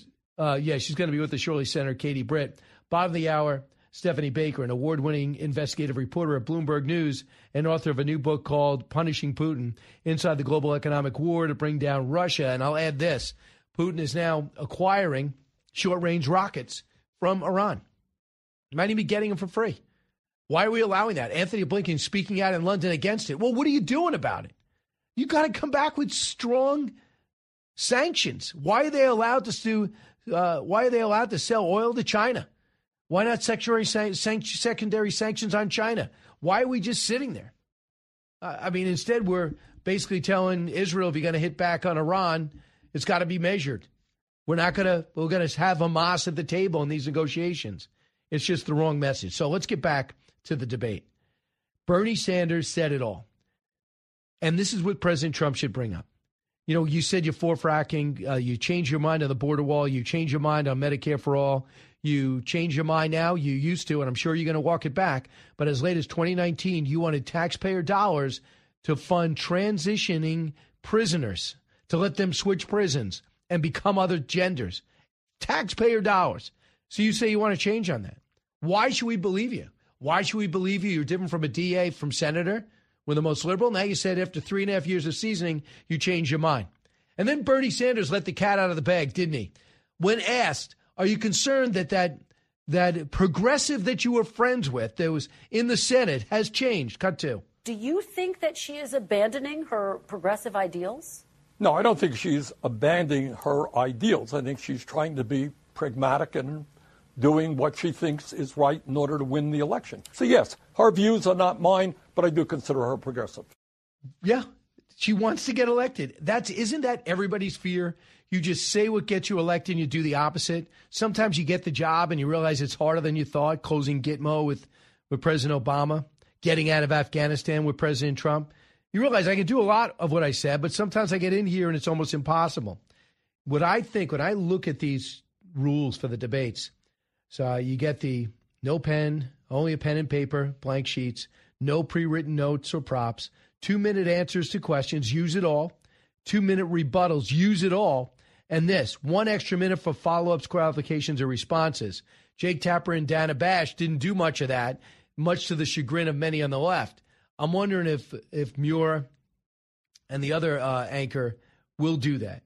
she's going to be with us shortly, Senator Katie Britt. Bottom of the hour, Stephanie Baker, an award-winning investigative reporter at Bloomberg News and author of a new book called Punishing Putin, Inside the Global Economic War to Bring Down Russia. And I'll add this. Putin is now acquiring short-range rockets from Iran. Might even be getting them for free. Why are we allowing that? Anthony Blinken speaking out in London against it. Well, what are you doing about it? You got to come back with strong sanctions. Why are they allowed to sell oil to China? Why not secondary sanctions on China? Why are we just sitting there? Instead we're basically telling Israel, if you're going to hit back on Iran, it's got to be measured. We're going to have Hamas at the table in these negotiations. It's just the wrong message. So let's get back to the debate. Bernie Sanders said it all. And this is what President Trump should bring up. You know, you said you're for fracking. You changed your mind on the border wall. You changed your mind on Medicare for all. You change your mind now. You used to, and I'm sure you're going to walk it back. But as late as 2019, you wanted taxpayer dollars to fund transitioning prisoners, to let them switch prisons and become other genders. Taxpayer dollars. So you say you want to change on that. Why should we believe you? Why should we believe you? You're different from a DA, from senator. We're the most liberal. Now you said after 3.5 years of seasoning, you changed your mind. And then Bernie Sanders let the cat out of the bag, didn't he? When asked, are you concerned that progressive that you were friends with that was in the Senate has changed? Cut to. Do you think that she is abandoning her progressive ideals? No, I don't think she's abandoning her ideals. I think she's trying to be pragmatic and doing what she thinks is right in order to win the election. So, yes, her views are not mine, but I do consider her progressive. Yeah, she wants to get elected. Isn't that everybody's fear? You just say what gets you elected and you do the opposite. Sometimes you get the job and you realize it's harder than you thought, closing Gitmo with President Obama, getting out of Afghanistan with President Trump. You realize I can do a lot of what I said, but sometimes I get in here and it's almost impossible. What I think when I look at these rules for the debates, so you get the no pen, only a pen and paper, blank sheets, no pre-written notes or props, 2-minute answers to questions, use it all, 2-minute rebuttals, use it all, And this, 1 extra minute for follow-ups, clarifications, or responses. Jake Tapper and Dana Bash didn't do much of that, much to the chagrin of many on the left. I'm wondering if Muir and the other anchor will do that,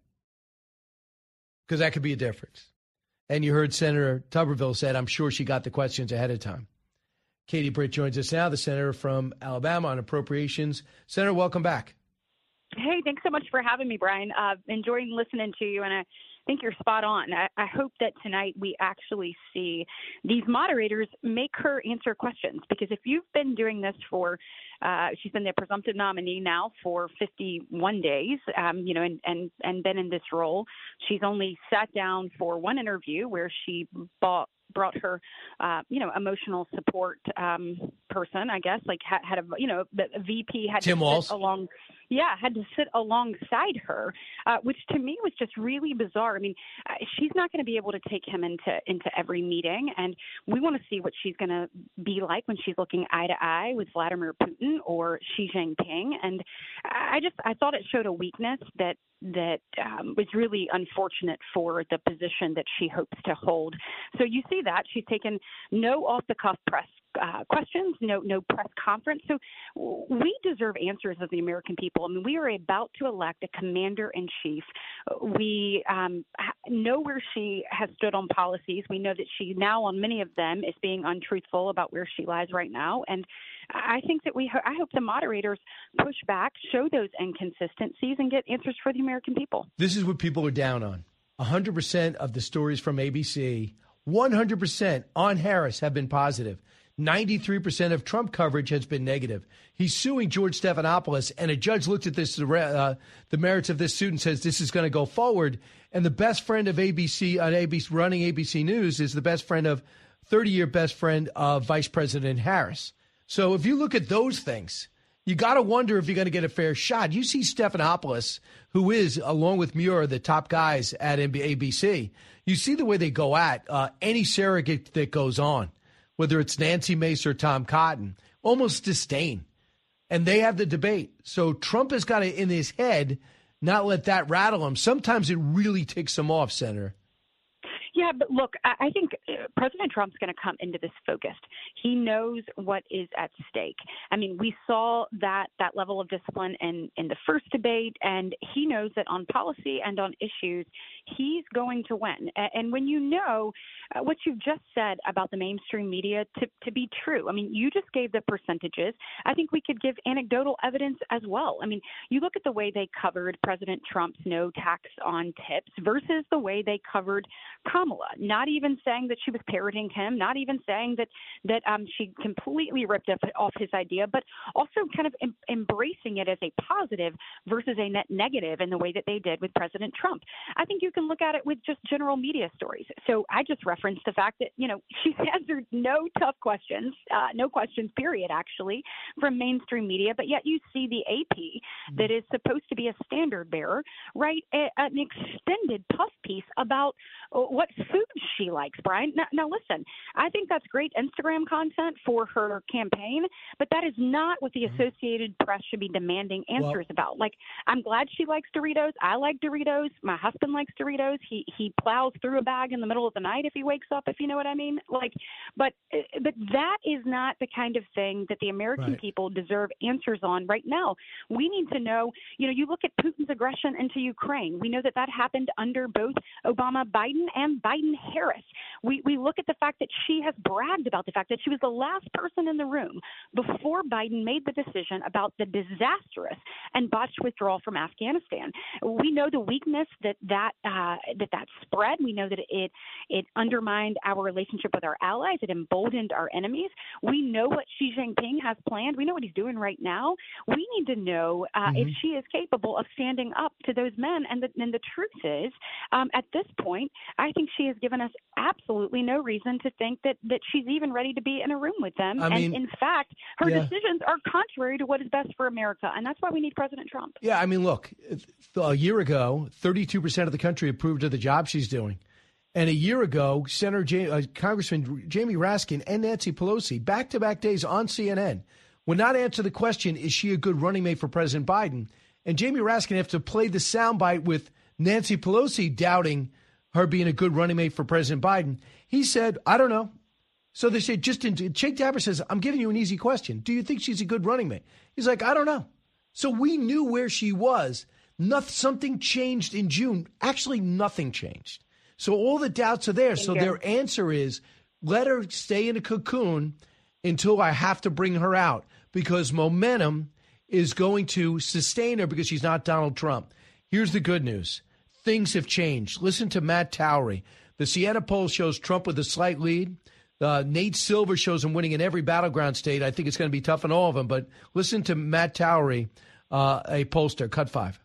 because that could be a difference. And you heard Senator Tuberville said, I'm sure she got the questions ahead of time. Katie Britt joins us now, the senator from Alabama on appropriations. Senator, welcome back. Hey, thanks so much for having me, Brian. Enjoying listening to you, and I think you're spot on. I hope that tonight we actually see these moderators make her answer questions, because if you've been doing this for, she's been the presumptive nominee now for 51 days, and been in this role. She's only sat down for one interview where she brought her, emotional support person, I guess, like had a, the VP had Tim to Walz. sit along. Yeah, had to sit alongside her, which to me was just really bizarre. I mean, she's not going to be able to take him into every meeting, and we want to see what she's going to be like when she's looking eye to eye with Vladimir Putin or Xi Jinping. And I thought it showed a weakness that was really unfortunate for the position that she hopes to hold. So you see that she's taken no off-the-cuff press questions, no press conference. So we deserve answers as the American people. I mean, we are about to elect a commander-in-chief. We know where she has stood on policies. We know that she now, on many of them, is being untruthful about where she lies right now. And I think that I hope the moderators push back, show those inconsistencies, and get answers for the American people. This is what people are down on. 100% of the stories from ABC, 100% on Harris have been positive. 93% of Trump coverage has been negative. He's suing George Stephanopoulos, and a judge looked at this, the merits of this suit, and says this is going to go forward. And the best friend of ABC, running ABC News, is the best friend of 30-year best friend of Vice President Harris. So if you look at those things, you got to wonder if you're going to get a fair shot. You see Stephanopoulos, who is, along with Muir, the top guys at ABC. You see the way they go at any surrogate that goes on, whether it's Nancy Mace or Tom Cotton, almost disdain. And they have the debate. So Trump has got to, in his head, not let that rattle him. Sometimes it really takes him off, Senator. Yeah, but look, I think President Trump's going to come into this focused. He knows what is at stake. I mean, we saw that level of discipline in the first debate, and he knows that on policy and on issues, he's going to win. And when you know what you've just said about the mainstream media to be true, I mean, you just gave the percentages. I think we could give anecdotal evidence as well. I mean, you look at the way they covered President Trump's no tax on tips versus the way they covered Kamala, not even saying that she was parroting him, not even saying that she completely ripped off his idea, but also kind of embracing it as a positive versus a net negative in the way that they did with President Trump. I think you can look at it with just general media stories. So I just referenced the fact that, she's answered no tough questions, no questions, period, actually, from mainstream media, but yet you see the AP that is supposed to be a standard bearer write an extended puff piece about what food she likes, Brian. Now listen, I think that's great Instagram content for her campaign, but that is not what the Associated Press should be demanding answers about. Like, I'm glad she likes Doritos. I like Doritos. My husband likes Doritos. He plows through a bag in the middle of the night if he wakes up, if you know what I mean. Like, but that is not the kind of thing that the American people deserve answers on right now. We need to know, you look at Putin's aggression into Ukraine. We know that happened under both Obama-Biden and Biden-Harris. We look at the fact that she has bragged about the fact that she was the last person in the room before Biden made the decision about the disastrous and botched withdrawal from Afghanistan. We know the weakness that spread. We know that it undermined our relationship with our allies. It emboldened our enemies. We know what Xi Jinping has planned. We know what he's doing right now. We need to know if she is capable of standing up to those men. And the truth is, at this point, I think she has given us absolutely no reason to think that she's even ready to be in a room with them. And in fact, her decisions are contrary to what is best for America. And that's why we need President Trump. Yeah, I mean, look, a year ago, 32% of the country approved of the job she's doing. And a year ago, Congressman Jamie Raskin and Nancy Pelosi, back-to-back days on CNN, would not answer the question, is she a good running mate for President Biden? And Jamie Raskin, after to play the soundbite with Nancy Pelosi doubting her being a good running mate for President Biden. He said, I don't know. So they said, Jake Tapper says, I'm giving you an easy question. Do you think she's a good running mate? He's like, I don't know. So we knew where she was. Something changed in June. Actually, nothing changed. So all the doubts are there. So their answer is, let her stay in a cocoon until I have to bring her out, because momentum is going to sustain her because she's not Donald Trump. Here's the good news. Things have changed. Listen to Matt Towery. The Siena poll shows Trump with a slight lead. Nate Silver shows him winning in every battleground state. I think it's going to be tough in all of them. But listen to Matt Towery, a pollster, Cut 5.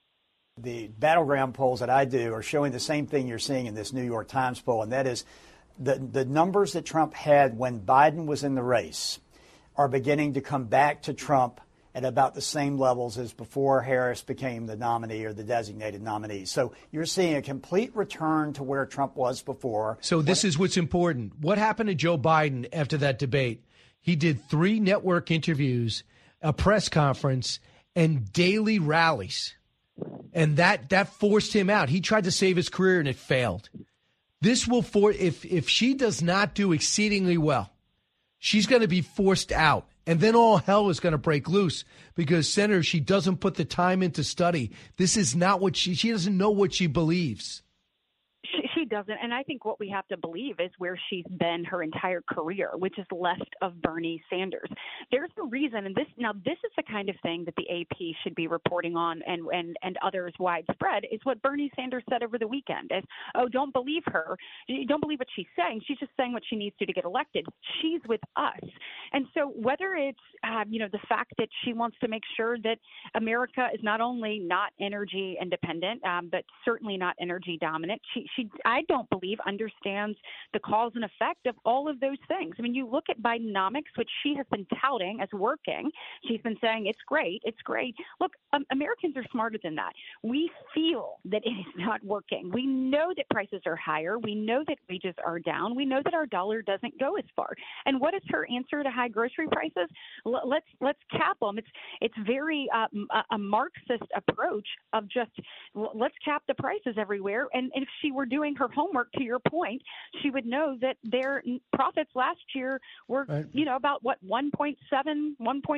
The battleground polls that I do are showing the same thing you're seeing in this New York Times poll, and that is the numbers that Trump had when Biden was in the race are beginning to come back to Trump at about the same levels as before Harris became the nominee or the designated nominee. So you're seeing a complete return to where Trump was before. So this is what's important. What happened to Joe Biden after that debate? He did 3 network interviews, a press conference, and daily rallies. And that forced him out. He tried to save his career, and it failed. This will if she does not do exceedingly well, she's going to be forced out. And then all hell is going to break loose because, Senator, she doesn't put the time into study. This is not what she doesn't know what she believes. She doesn't. And I think what we have to believe is where she's been her entire career, which is left of Bernie Sanders. There's a reason. And this is the kind of thing that the AP should be reporting on and others widespread is what Bernie Sanders said over the weekend is, oh, don't believe her. You don't believe what she's saying. She's just saying what she needs to get elected. She's with us. And so whether it's, the fact that she wants to make sure that America is not only not energy independent, but certainly not energy dominant, she I don't believe understands the cause and effect of all of those things. I mean, you look at Bidenomics, which she has been touting as working. She's been saying it's great, it's great. Look, Americans are smarter than that. We feel that it is not working. We know that prices are higher. We know that wages are down. We know that our dollar doesn't go as far. And what is her answer to high grocery prices? Let's cap them. It's very a Marxist approach of just let's cap the prices everywhere. And if she were doing her homework, to your point, she would know that their profits last year were, about 1.7, 1.6%.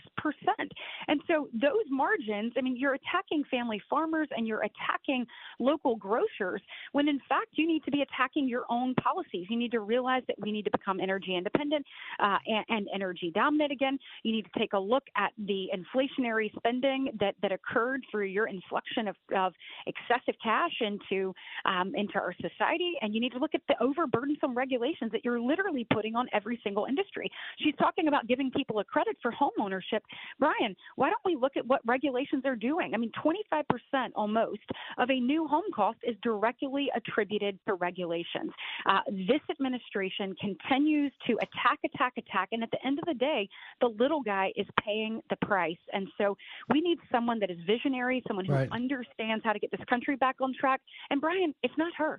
And so those margins, I mean, you're attacking family farmers and you're attacking local grocers when in fact you need to be attacking your own policies. You need to realize that we need to become energy independent and energy dominant again. You need to take a look at the inflationary spending that occurred through your inflection of excessive cash into our society, and you need to look at the overburdensome regulations that you're literally putting on every single industry. She's talking about giving people a credit for home ownership. Brian, why don't we look at what regulations are doing? I mean, 25% almost of a new home cost is directly attributed to regulations. This administration continues to attack, and at the end of the day, the little guy is paying the price. And so we need someone that is visionary, someone who understands how to get this country back on track. And Brian, it's not her.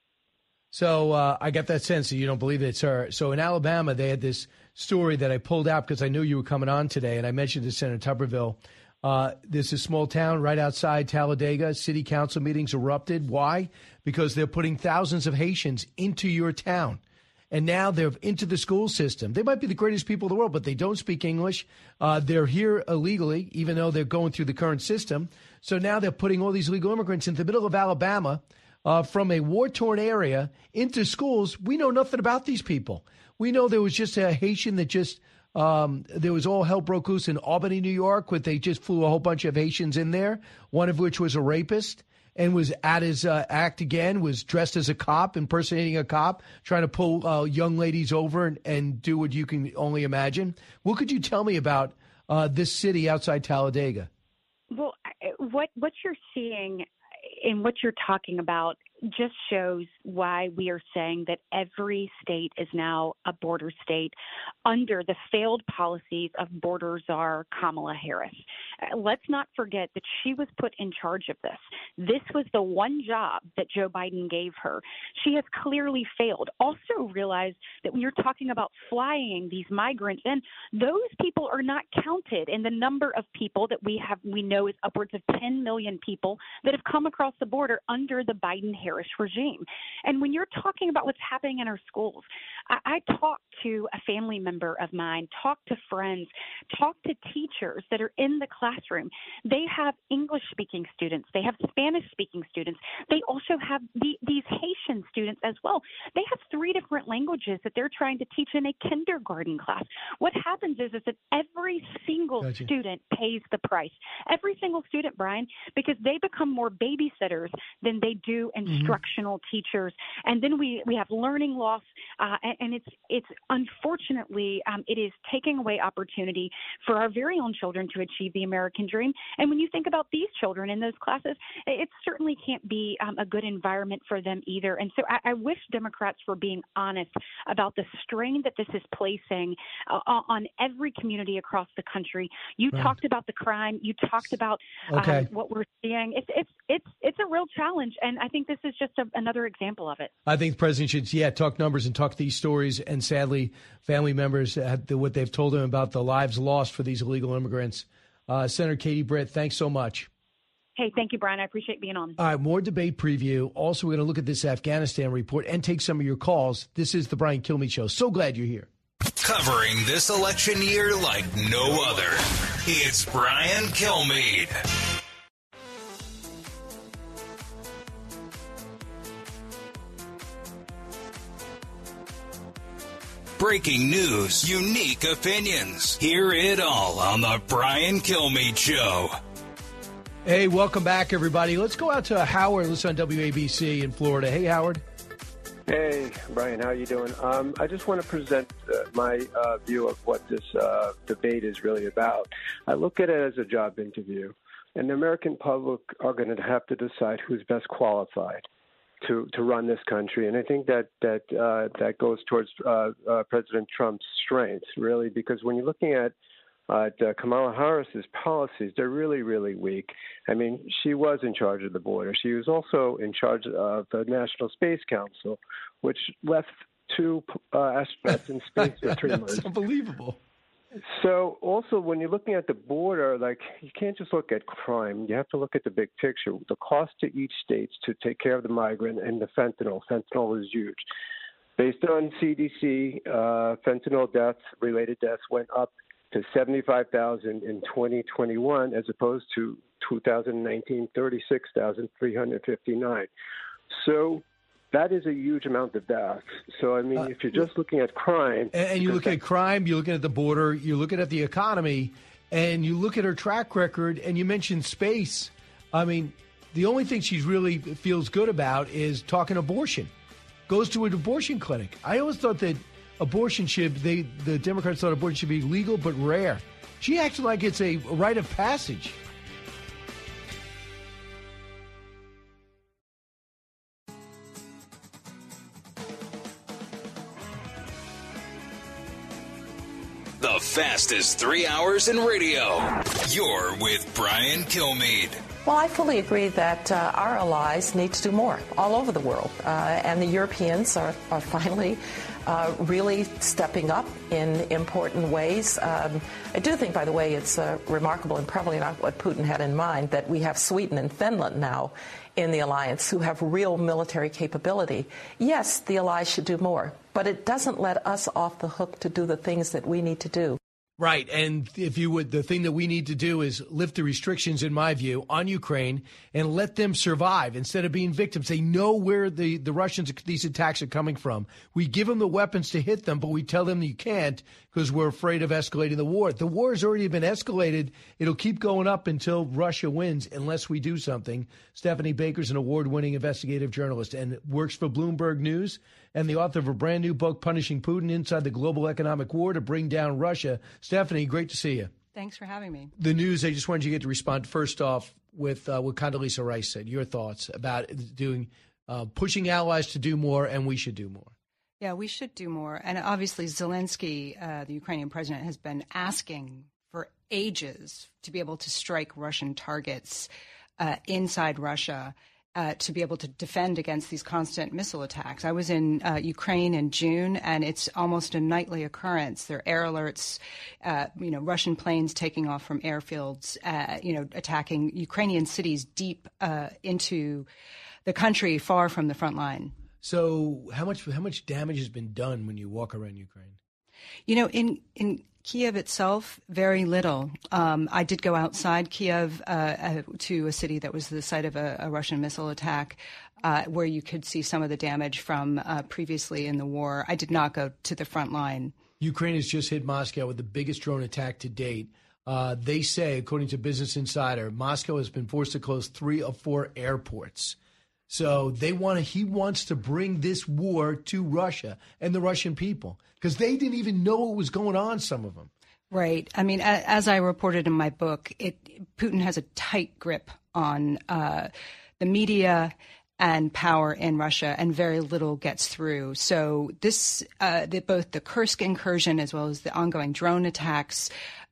So I got that sense that you don't believe it's her. So in Alabama, they had this story that I pulled out because I knew you were coming on today, and I mentioned to Senator Tuberville. There's a small town right outside Talladega. City council meetings erupted. Why? Because they're putting thousands of Haitians into your town. And now they're into the school system. They might be the greatest people in the world, but they don't speak English. They're here illegally, even though they're going through the current system. So now they're putting all these illegal immigrants into the middle of Alabama from a war-torn area into schools. We know nothing about these people. We know there was just a Haitian that just there was all hell broke loose in Albany, New York, where they just flew a whole bunch of Haitians in there, one of which was a rapist and was at his act again, was dressed as a cop, impersonating a cop, trying to pull young ladies over and do what you can only imagine. What could you tell me about this city outside Talladega? Well, what you're seeing and what you're talking about just shows why we are saying that every state is now a border state under the failed policies of border czar Kamala Harris. let's not forget that she was put in charge of this. This was the one job that Joe Biden gave her. She has clearly failed. Also realize that when you're talking about flying these migrants in, those people are not counted in the number of people that we know is upwards of 10 million people that have come across the border under the Biden-Harris regime. And when you're talking about what's happening in our schools, I talked to a family member of mine, talked to friends, talked to teachers that are in the classroom. They have English-speaking students. They have Spanish-speaking students. They also have these Haitian students as well. They have 3 different languages that they're trying to teach in a kindergarten class. What happens is that every single student pays the price. Every single student, Brian, because they become more babysitters than they do instructional teachers. And then we have learning loss, and it's unfortunately, it is taking away opportunity for our very own children to achieve the American dream. And when you think about these children in those classes, it certainly can't be a good environment for them either. And so I wish Democrats were being honest about the strain that this is placing on every community across the country. You talked about the crime. You talked about what we're seeing. It's a real challenge, and I think this is just another example of it. I think the president should, talk numbers and talk these stories. And sadly, family members, what they've told him about the lives lost for these illegal immigrants. Senator Katie Britt, thanks so much. Hey, thank you, Brian. I appreciate being on. All right, more debate preview. Also, we're going to look at this Afghanistan report and take some of your calls. This is the Brian Kilmeade Show. So glad you're here. Covering this election year like no other. It's Brian Kilmeade. Breaking news, unique opinions. Hear it all on the Brian Kilmeade Show. Hey, welcome back, everybody. Let's go out to Howard. Listen on WABC in Florida. Hey, Howard. Hey, Brian. How are you doing? I just want to present my view of what this debate is really about. I look at it as a job interview, and the American public are going to have to decide who's best qualified to run this country. And I think that goes towards President Trump's strengths, really, because when you're looking at Kamala Harris's policies, they're really, really weak. I mean, she was in charge of the border. She was also in charge of the National Space Council, which left 2 astronauts in space for 3 months. That's unbelievable. So also when you're looking at the border, you can't just look at crime. You have to look at the big picture. The cost to each state to take care of the migrant and the fentanyl. Fentanyl is huge. Based on CDC, fentanyl related deaths went up to 75,000 in 2021 as opposed to 2019, 36,359. So that is a huge amount of deaths. So, I mean, if you're just looking at crime. And you look at crime, you're looking at the border, you're looking at the economy, and you look at her track record, and you mentioned space. I mean, the only thing she's really feels good about is talking abortion. Goes to an abortion clinic. I always thought that the Democrats thought abortion should be legal but rare. She acts like it's a rite of passage. The fastest 3 hours in radio. You're with Brian Kilmeade. Well, I fully agree that our allies need to do more all over the world. And the Europeans are finally really stepping up in important ways. I do think, by the way, it's remarkable and probably not what Putin had in mind that we have Sweden and Finland now in the alliance who have real military capability. Yes, the allies should do more, but it doesn't let us off the hook to do the things that we need to do. Right. And if you would, the thing that we need to do is lift the restrictions, in my view, on Ukraine and let them survive instead of being victims. They know where the Russians, these attacks are coming from. We give them the weapons to hit them, but we tell them you can't because we're afraid of escalating the war. The war has already been escalated. It'll keep going up until Russia wins unless we do something. Stephanie Baker's an award-winning investigative journalist and works for Bloomberg News and the author of a brand new book, Punishing Putin Inside the Global Economic War to Bring Down Russia. Stephanie, great to see you. Thanks for having me. The news, I just wanted you to get to respond first off with what Condoleezza Rice said, your thoughts about pushing allies to do more, and we should do more. Yeah, we should do more. And obviously Zelensky, the Ukrainian president, has been asking for ages to be able to strike Russian targets inside Russia, to be able to defend against these constant missile attacks. I was in Ukraine in June, and it's almost a nightly occurrence. There are air alerts, Russian planes taking off from airfields, attacking Ukrainian cities deep into the country, far from the front line. So how much damage has been done when you walk around Ukraine? In Kiev itself, very little. I did go outside Kiev to a city that was the site of a Russian missile attack, where you could see some of the damage from previously in the war. I did not go to the front line. Ukraine has just hit Moscow with the biggest drone attack to date. They say, according to Business Insider, Moscow has been forced to close 3 of 4 airports. So he wants to bring this war to Russia and the Russian people, because they didn't even know what was going on, some of them. Right. I mean, as I reported in my book, Putin has a tight grip on the media and power in Russia, and very little gets through. So both the Kursk incursion as well as the ongoing drone attacks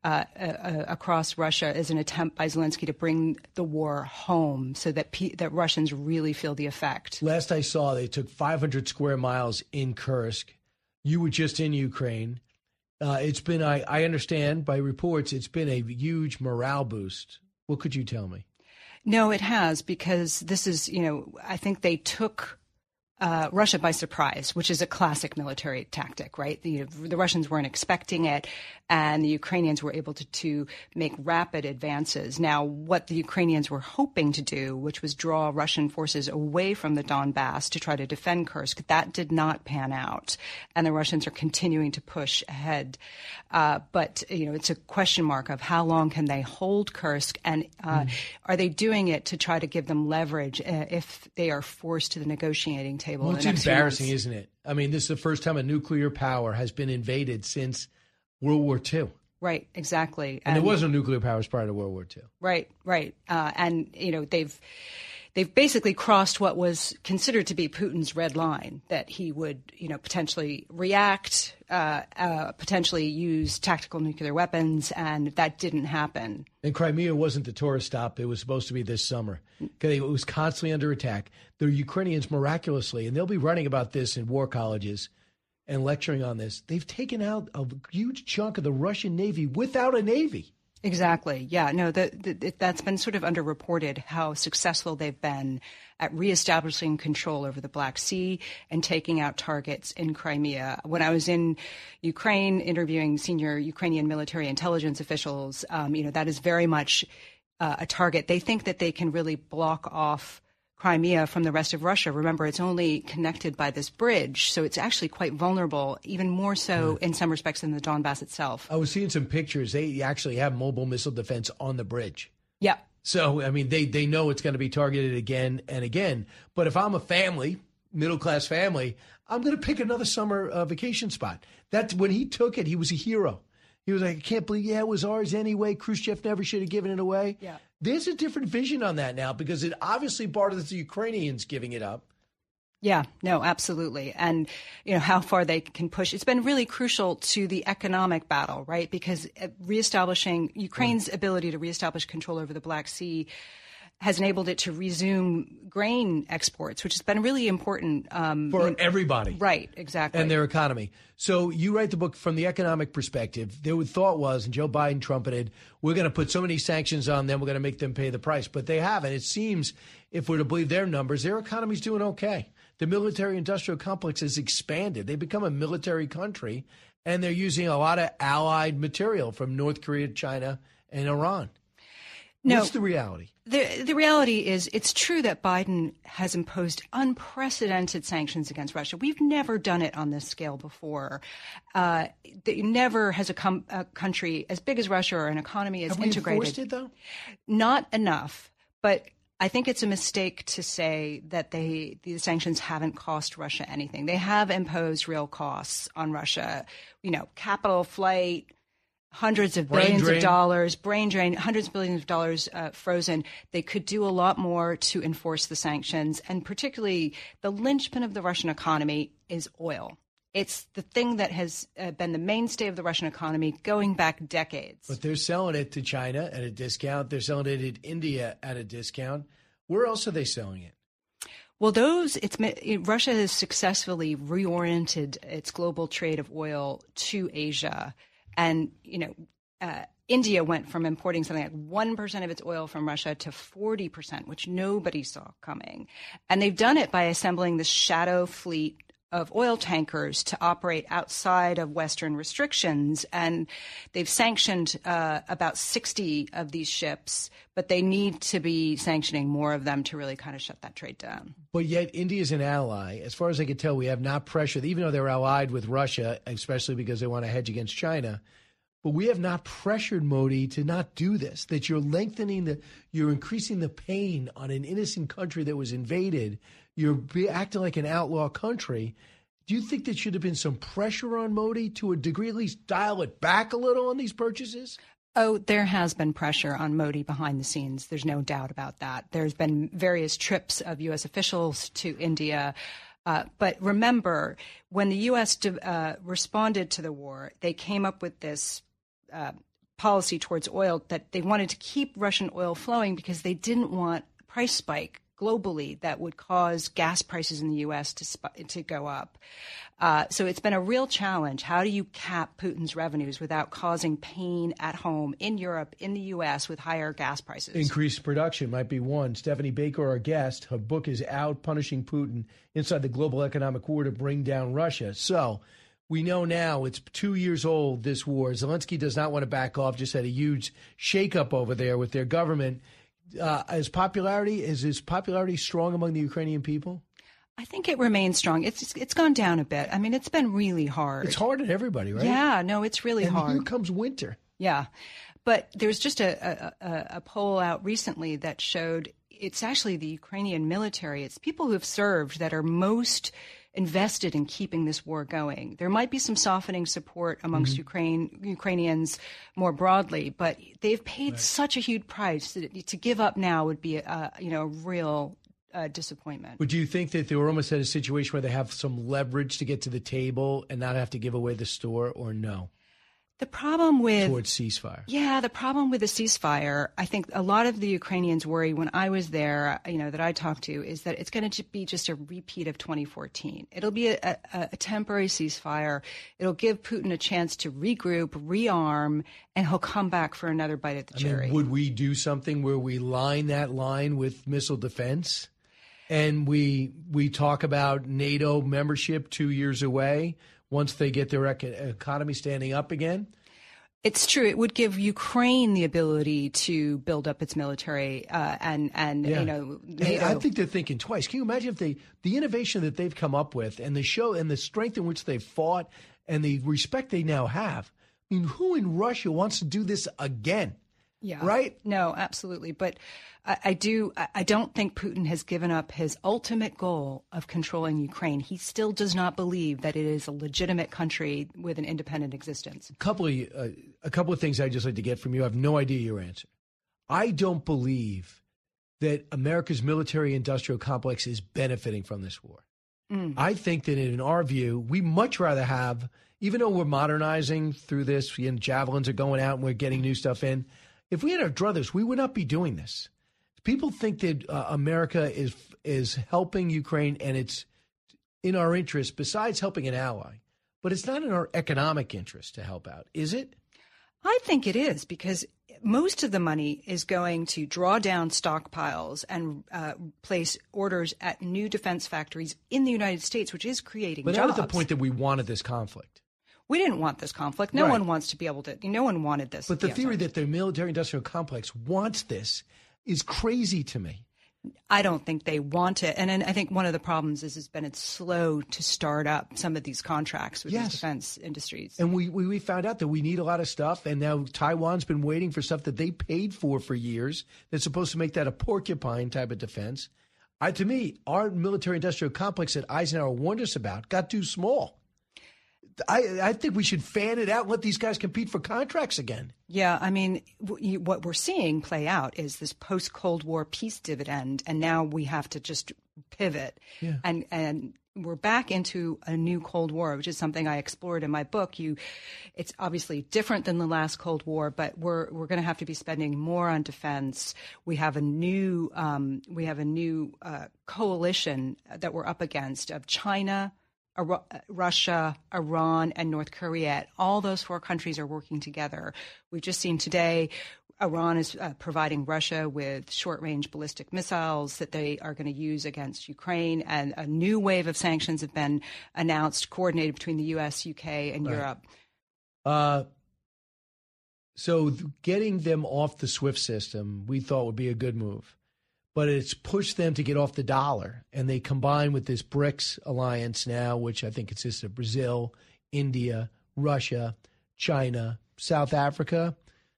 across Russia is an attempt by Zelensky to bring the war home, so that Russians really feel the effect. Last I saw, they took 500 square miles in Kursk. You were just in Ukraine. It's been, I understand by reports, it's been a huge morale boost. What could you tell me? No, it has, because this is, I think they took Russia by surprise, which is a classic military tactic, right? The Russians weren't expecting it, and the Ukrainians were able to make rapid advances. Now, what the Ukrainians were hoping to do, which was draw Russian forces away from the Donbass to try to defend Kursk, that did not pan out, and the Russians are continuing to push ahead. But it's a question mark of how long can they hold Kursk, and are they doing it to try to give them leverage if they are forced to the negotiating table? Well, it's embarrassing, isn't it? I mean, this is the first time a nuclear power has been invaded since World War II. Right, exactly. And there was no nuclear powers prior to World War II. Right. And, they've basically crossed what was considered to be Putin's red line, that he would, potentially react, potentially use tactical nuclear weapons, and that didn't happen. And Crimea wasn't the tourist stop. It was supposed to be this summer. It was constantly under attack. The Ukrainians miraculously, and they'll be writing about this in war colleges and lecturing on this, they've taken out a huge chunk of the Russian Navy without a navy. Exactly. Yeah, no, that's been sort of underreported, how successful they've been at reestablishing control over the Black Sea and taking out targets in Crimea. When I was in Ukraine interviewing senior Ukrainian military intelligence officials, that is very much a target. They think that they can really block off Crimea from the rest of Russia. Remember, it's only connected by this bridge, so it's actually quite vulnerable, even more so in some respects than the Donbass itself. I was seeing some pictures. They actually have mobile missile defense on the bridge. Yeah. So, I mean, they know it's going to be targeted again and again. But if I'm a family, middle-class family, I'm going to pick another summer vacation spot. When he took it, he was a hero. He was like, I can't believe, it was ours anyway. Khrushchev never should have given it away. Yeah. There's a different vision on that now, because it obviously bothers the Ukrainians giving it up. Yeah, no, absolutely. And, how far they can push. It's been really crucial to the economic battle, right? Because reestablishing Ukraine's ability to reestablish control over the Black Sea has enabled it to resume grain exports, which has been really important. For everybody. Right, exactly. And their economy. So you write the book from the economic perspective. The thought was, and Joe Biden trumpeted, we're going to put so many sanctions on them, we're going to make them pay the price. But they haven't. It seems, if we're to believe their numbers, their economy's doing okay. The military-industrial complex has expanded. They've become a military country, and they're using a lot of allied material from North Korea, China, and Iran. No, what's the reality? The reality is, it's true that Biden has imposed unprecedented sanctions against Russia. We've never done it on this scale before. Never has a country as big as Russia or an economy as integrated. Have we enforced it, though? Not enough, but I think it's a mistake to say that the sanctions haven't cost Russia anything. They have imposed real costs on Russia. Capital flight, hundreds of billions of dollars, brain drain, hundreds of billions of dollars frozen. They could do a lot more to enforce the sanctions. And particularly, the linchpin of the Russian economy is oil. It's the thing that has been the mainstay of the Russian economy going back decades. But they're selling it to China at a discount. They're selling it in India at a discount. Where else are they selling it? Well, Russia has successfully reoriented its global trade of oil to Asia. And, India went from importing something like 1% of its oil from Russia to 40%, which nobody saw coming. And they've done it by assembling this shadow fleet of oil tankers to operate outside of Western restrictions. And they've sanctioned about 60 of these ships, but they need to be sanctioning more of them to really kind of shut that trade down. But yet India is an ally. As far as I can tell, we have not pressured, even though they're allied with Russia, especially because they want to hedge against China. But we have not pressured Modi to not do this, that you're you're increasing the pain on an innocent country that was invaded. You're acting like an outlaw country. Do you think there should have been some pressure on Modi to a degree, at least dial it back a little on these purchases? Oh, there has been pressure on Modi behind the scenes. There's no doubt about that. There's been various trips of U.S. officials to India. But remember, when the U.S. responded to the war, they came up with this policy towards oil that they wanted to keep Russian oil flowing because they didn't want a price spike globally that would cause gas prices in the U.S. to go up. So it's been a real challenge. How do you cap Putin's revenues without causing pain at home in Europe, in the U.S. with higher gas prices? Increased production might be one. Stephanie Baker, our guest, her book is out, Punishing Putin Inside the Global Economic War to Bring Down Russia. So we know now it's 2 years old, this war. Zelensky does not want to back off, just had a huge shakeup over there with their government. Is his popularity strong among the Ukrainian people? I think it remains strong. It's gone down a bit. I mean, it's been really hard. It's hard on everybody, right? Yeah, no, it's really hard. And here comes winter. Yeah. But there's just a poll out recently that showed it's actually the Ukrainian military. It's people who have served that are most invested in keeping this war going. There might be some softening support amongst Ukrainians more broadly, but they've paid such a huge price that to give up now would be a real disappointment. But do you think that they were almost at a situation where they have some leverage to get to the table and not have to give away the store, or no? The problem with towards ceasefire. Yeah, the problem with the ceasefire, I think a lot of the Ukrainians worry when I was there, that I talked to, is that it's going to be just a repeat of 2014. It'll be a temporary ceasefire. It'll give Putin a chance to regroup, rearm, and he'll come back for another bite at the cherry. Would we do something where we line that line with missile defense? And we talk about NATO membership 2 years away once they get their economy standing up again? It's true. It would give Ukraine the ability to build up its military NATO. I think they're thinking twice. Can you imagine if the innovation that they've come up with and the show and the strength in which they've fought and the respect they now have? I mean, who in Russia wants to do this again? Yeah. Right? No, absolutely. But I don't think Putin has given up his ultimate goal of controlling Ukraine. He still does not believe that it is a legitimate country with an independent existence. A couple of things I'd just like to get from you. I have no idea your answer. I don't believe that America's military-industrial complex is benefiting from this war. I think that in our view, we much rather have, even though we're modernizing through this, and javelins are going out and we're getting new stuff in, if we had our druthers, we would not be doing this. People think that America is helping Ukraine and it's in our interest, besides helping an ally. But it's not in our economic interest to help out, is it? I think it is, because most of the money is going to draw down stockpiles and place orders at new defense factories in the United States, which is creating jobs. But not at the point that we wanted this conflict. We didn't want this conflict. No one wants to be able to. No one wanted this. But the theory that the military-industrial complex wants this is crazy to me. I don't think they want it. And I think one of the problems has been it's slow to start up some of these contracts with these defense industries. And we found out that we need a lot of stuff, and now Taiwan's been waiting for stuff that they paid for years that's supposed to make that a porcupine type of defense. To me, our military-industrial complex that Eisenhower warned us about got too small. I think we should fan it out and let these guys compete for contracts again. Yeah, I mean, what we're seeing play out is this post-Cold War peace dividend, and now we have to just pivot and we're back into a new Cold War, which is something I explored in my book. It's obviously different than the last Cold War, but we're going to have to be spending more on defense. We have a new coalition that we're up against of China, Russia, Iran, and North Korea. All those four countries are working together. We've just seen today Iran is providing Russia with short-range ballistic missiles that they are going to use against Ukraine, and a new wave of sanctions have been announced, coordinated between the U.S., UK, and Europe. So getting them off the SWIFT system, we thought would be a good move. But it's pushed them to get off the dollar, and they combine with this BRICS alliance now, which I think consists of Brazil, India, Russia, China, South Africa.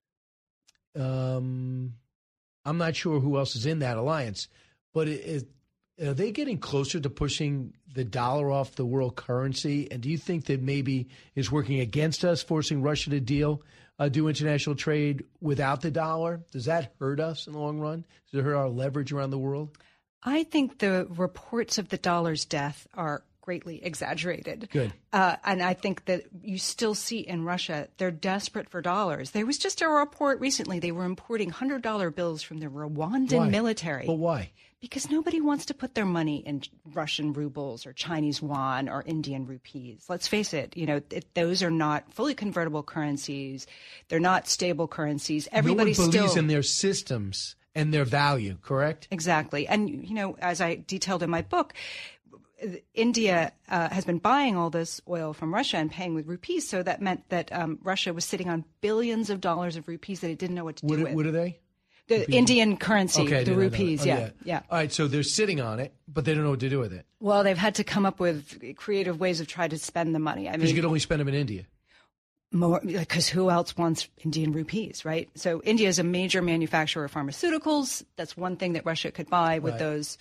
I'm not sure who else is in that alliance, but are they getting closer to pushing the dollar off the world currency? And do you think that maybe is working against us, forcing Russia to do international trade without the dollar? Does that hurt us in the long run? Does it hurt our leverage around the world? I think the reports of the dollar's death are greatly exaggerated. Good. And I think that you still see in Russia, they're desperate for dollars. There was just a report recently, they were importing $100 bills from the Rwandan military. But why? Because nobody wants to put their money in Russian rubles or Chinese yuan or Indian rupees. Let's face it, those are not fully convertible currencies. They're not stable currencies. Everybody no one believes in their systems and their value, correct? Exactly. And, as I detailed in my book, India has been buying all this oil from Russia and paying with rupees, so that meant that Russia was sitting on billions of dollars of rupees that it didn't know what to do with. What are they? The rupees? Indian currency, okay, the rupees, yeah. All right, so they're sitting on it, but they don't know what to do with it. Well, they've had to come up with creative ways of trying to spend the money. Because you could only spend them in India. More, because who else wants Indian rupees, right? So India is a major manufacturer of pharmaceuticals. That's one thing that Russia could buy with those.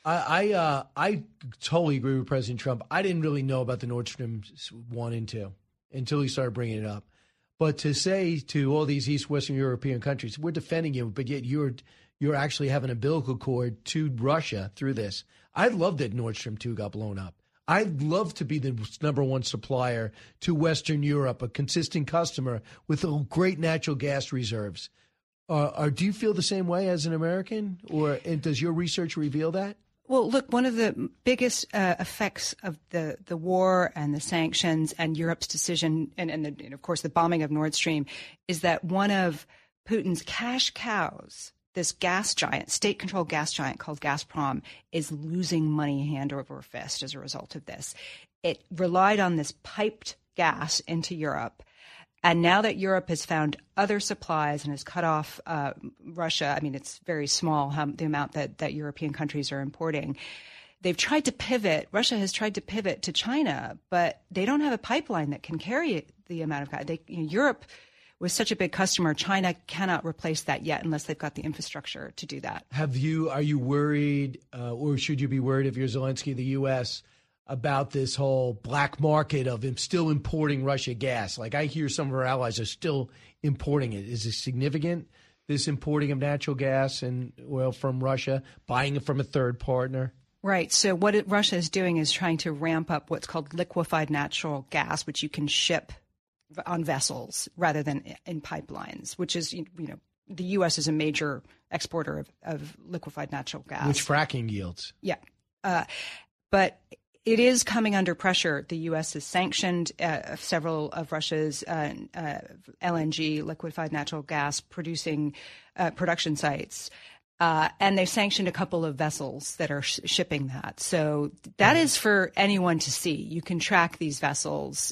I totally agree with President Trump. I didn't really know about the Nord Stream 1 and 2 until he started bringing it up. But to say to all these East Western European countries, we're defending you, but yet you're actually having an umbilical cord to Russia through this. I'd love that Nord Stream 2 got blown up. I'd love to be the number one supplier to Western Europe, a consistent customer with great natural gas reserves. Do you feel the same way as an American, and does your research reveal that? Well, look, one of the biggest effects of the war and the sanctions and Europe's decision and of course, the bombing of Nord Stream is that one of Putin's cash cows, this gas giant, state-controlled gas giant called Gazprom, is losing money hand over fist as a result of this. It relied on this piped gas into Europe. And now that Europe has found other supplies and has cut off Russia, I mean, it's very small the amount that European countries are importing. They've tried to pivot. Russia has tried to pivot to China, but they don't have a pipeline that can carry the amount of gas. Europe was such a big customer. China cannot replace that yet unless they've got the infrastructure to do that. Are you worried, or should you be worried if you're Zelensky, the U.S., about this whole black market of him still importing Russia gas? Like, I hear some of our allies are still importing it. Is it significant, this importing of natural gas and oil from Russia, buying it from a third partner? Right. So what Russia is doing is trying to ramp up what's called liquefied natural gas, which you can ship on vessels rather than in pipelines, which is, the U.S. is a major exporter of liquefied natural gas. Which fracking yields. Yeah. But it is coming under pressure. The U.S. has sanctioned several of Russia's LNG, liquefied natural gas, production sites. And they've sanctioned a couple of vessels that are shipping that. So that is for anyone to see. You can track these vessels.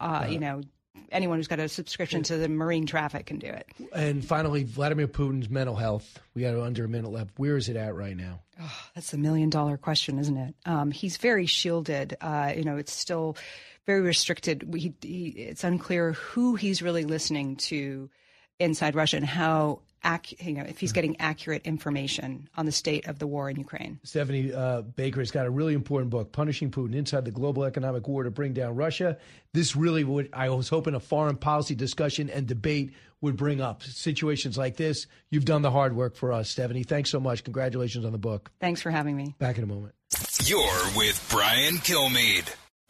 Anyone who's got a subscription to the marine traffic can do it. And finally, Vladimir Putin's mental health. We got under a minute left. Where is it at right now? Oh, that's $1 million question, isn't it? He's very shielded. It's still very restricted. It's unclear who he's really listening to inside Russia and how, if he's getting accurate information on the state of the war in Ukraine. Stephanie Baker has got a really important book, Punishing Putin, Inside the Global Economic War to Bring Down Russia. This really I was hoping a foreign policy discussion and debate would bring up situations like this. You've done the hard work for us, Stephanie. Thanks so much. Congratulations on the book. Thanks for having me. Back in a moment. You're with Brian Kilmeade.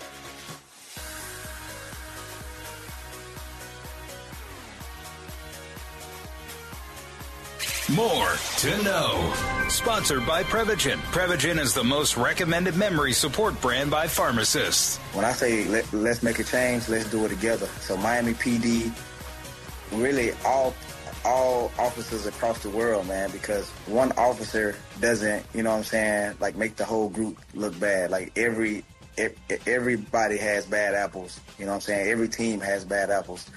More to know. Sponsored by Prevagen. Prevagen is the most recommended memory support brand by pharmacists. When I say let's make a change, let's do it together. So Miami PD, really all officers across the world, man, because one officer doesn't, like make the whole group look bad. Like everybody has bad apples. Every team has bad apples.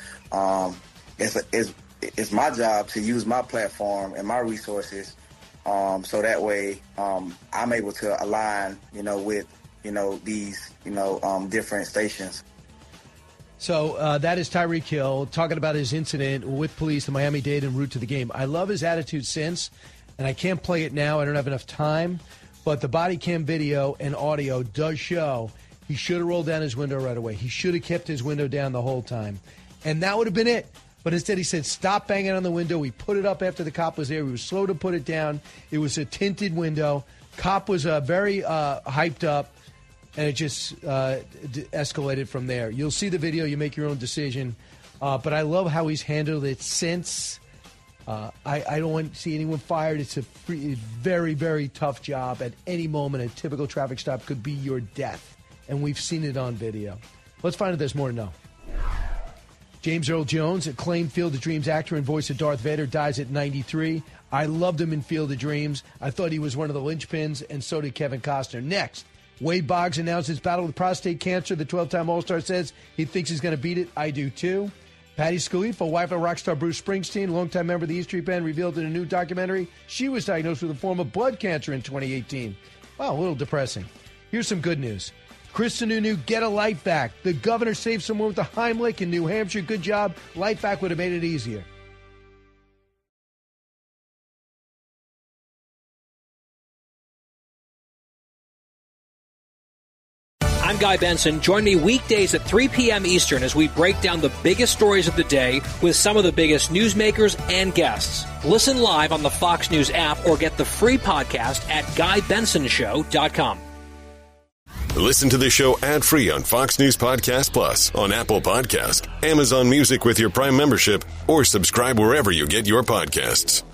It's my job to use my platform and my resources, so that way I'm able to align, with these different stations. So that is Tyreek Hill talking about his incident with police, the Miami-Dade en route to the game. I love his attitude since, and I can't play it now. I don't have enough time. But the body cam video and audio does show he should have rolled down his window right away. He should have kept his window down the whole time. And that would have been it. But instead he said, stop banging on the window. We put it up after the cop was there. We were slow to put it down. It was a tinted window. Cop was very hyped up. And it just escalated from there. You'll see the video. You make your own decision. But I love how he's handled it since. I don't want to see anyone fired. It's a very, very tough job. At any moment, a typical traffic stop could be your death. And we've seen it on video. Let's find out there's more to know. James Earl Jones, acclaimed Field of Dreams actor and voice of Darth Vader, dies at 93. I loved him in Field of Dreams. I thought he was one of the linchpins, and so did Kevin Costner. Next. Wade Boggs announced his battle with prostate cancer. The 12-time All-Star says he thinks he's going to beat it. I do, too. Patti Scialfa, wife of rock star Bruce Springsteen, longtime member of the E Street Band, revealed in a new documentary she was diagnosed with a form of blood cancer in 2018. Wow, a little depressing. Here's some good news. Chris Sununu, get a life back. The governor saved someone with a Heimlich in New Hampshire. Good job. Life back would have made it easier. I'm Guy Benson. Join me weekdays at 3 p.m. Eastern as we break down the biggest stories of the day with some of the biggest newsmakers and guests. Listen live on the Fox News app or get the free podcast at GuyBensonShow.com. Listen to the show ad-free on Fox News Podcast Plus, on Apple Podcast, Amazon Music with your Prime membership, or subscribe wherever you get your podcasts.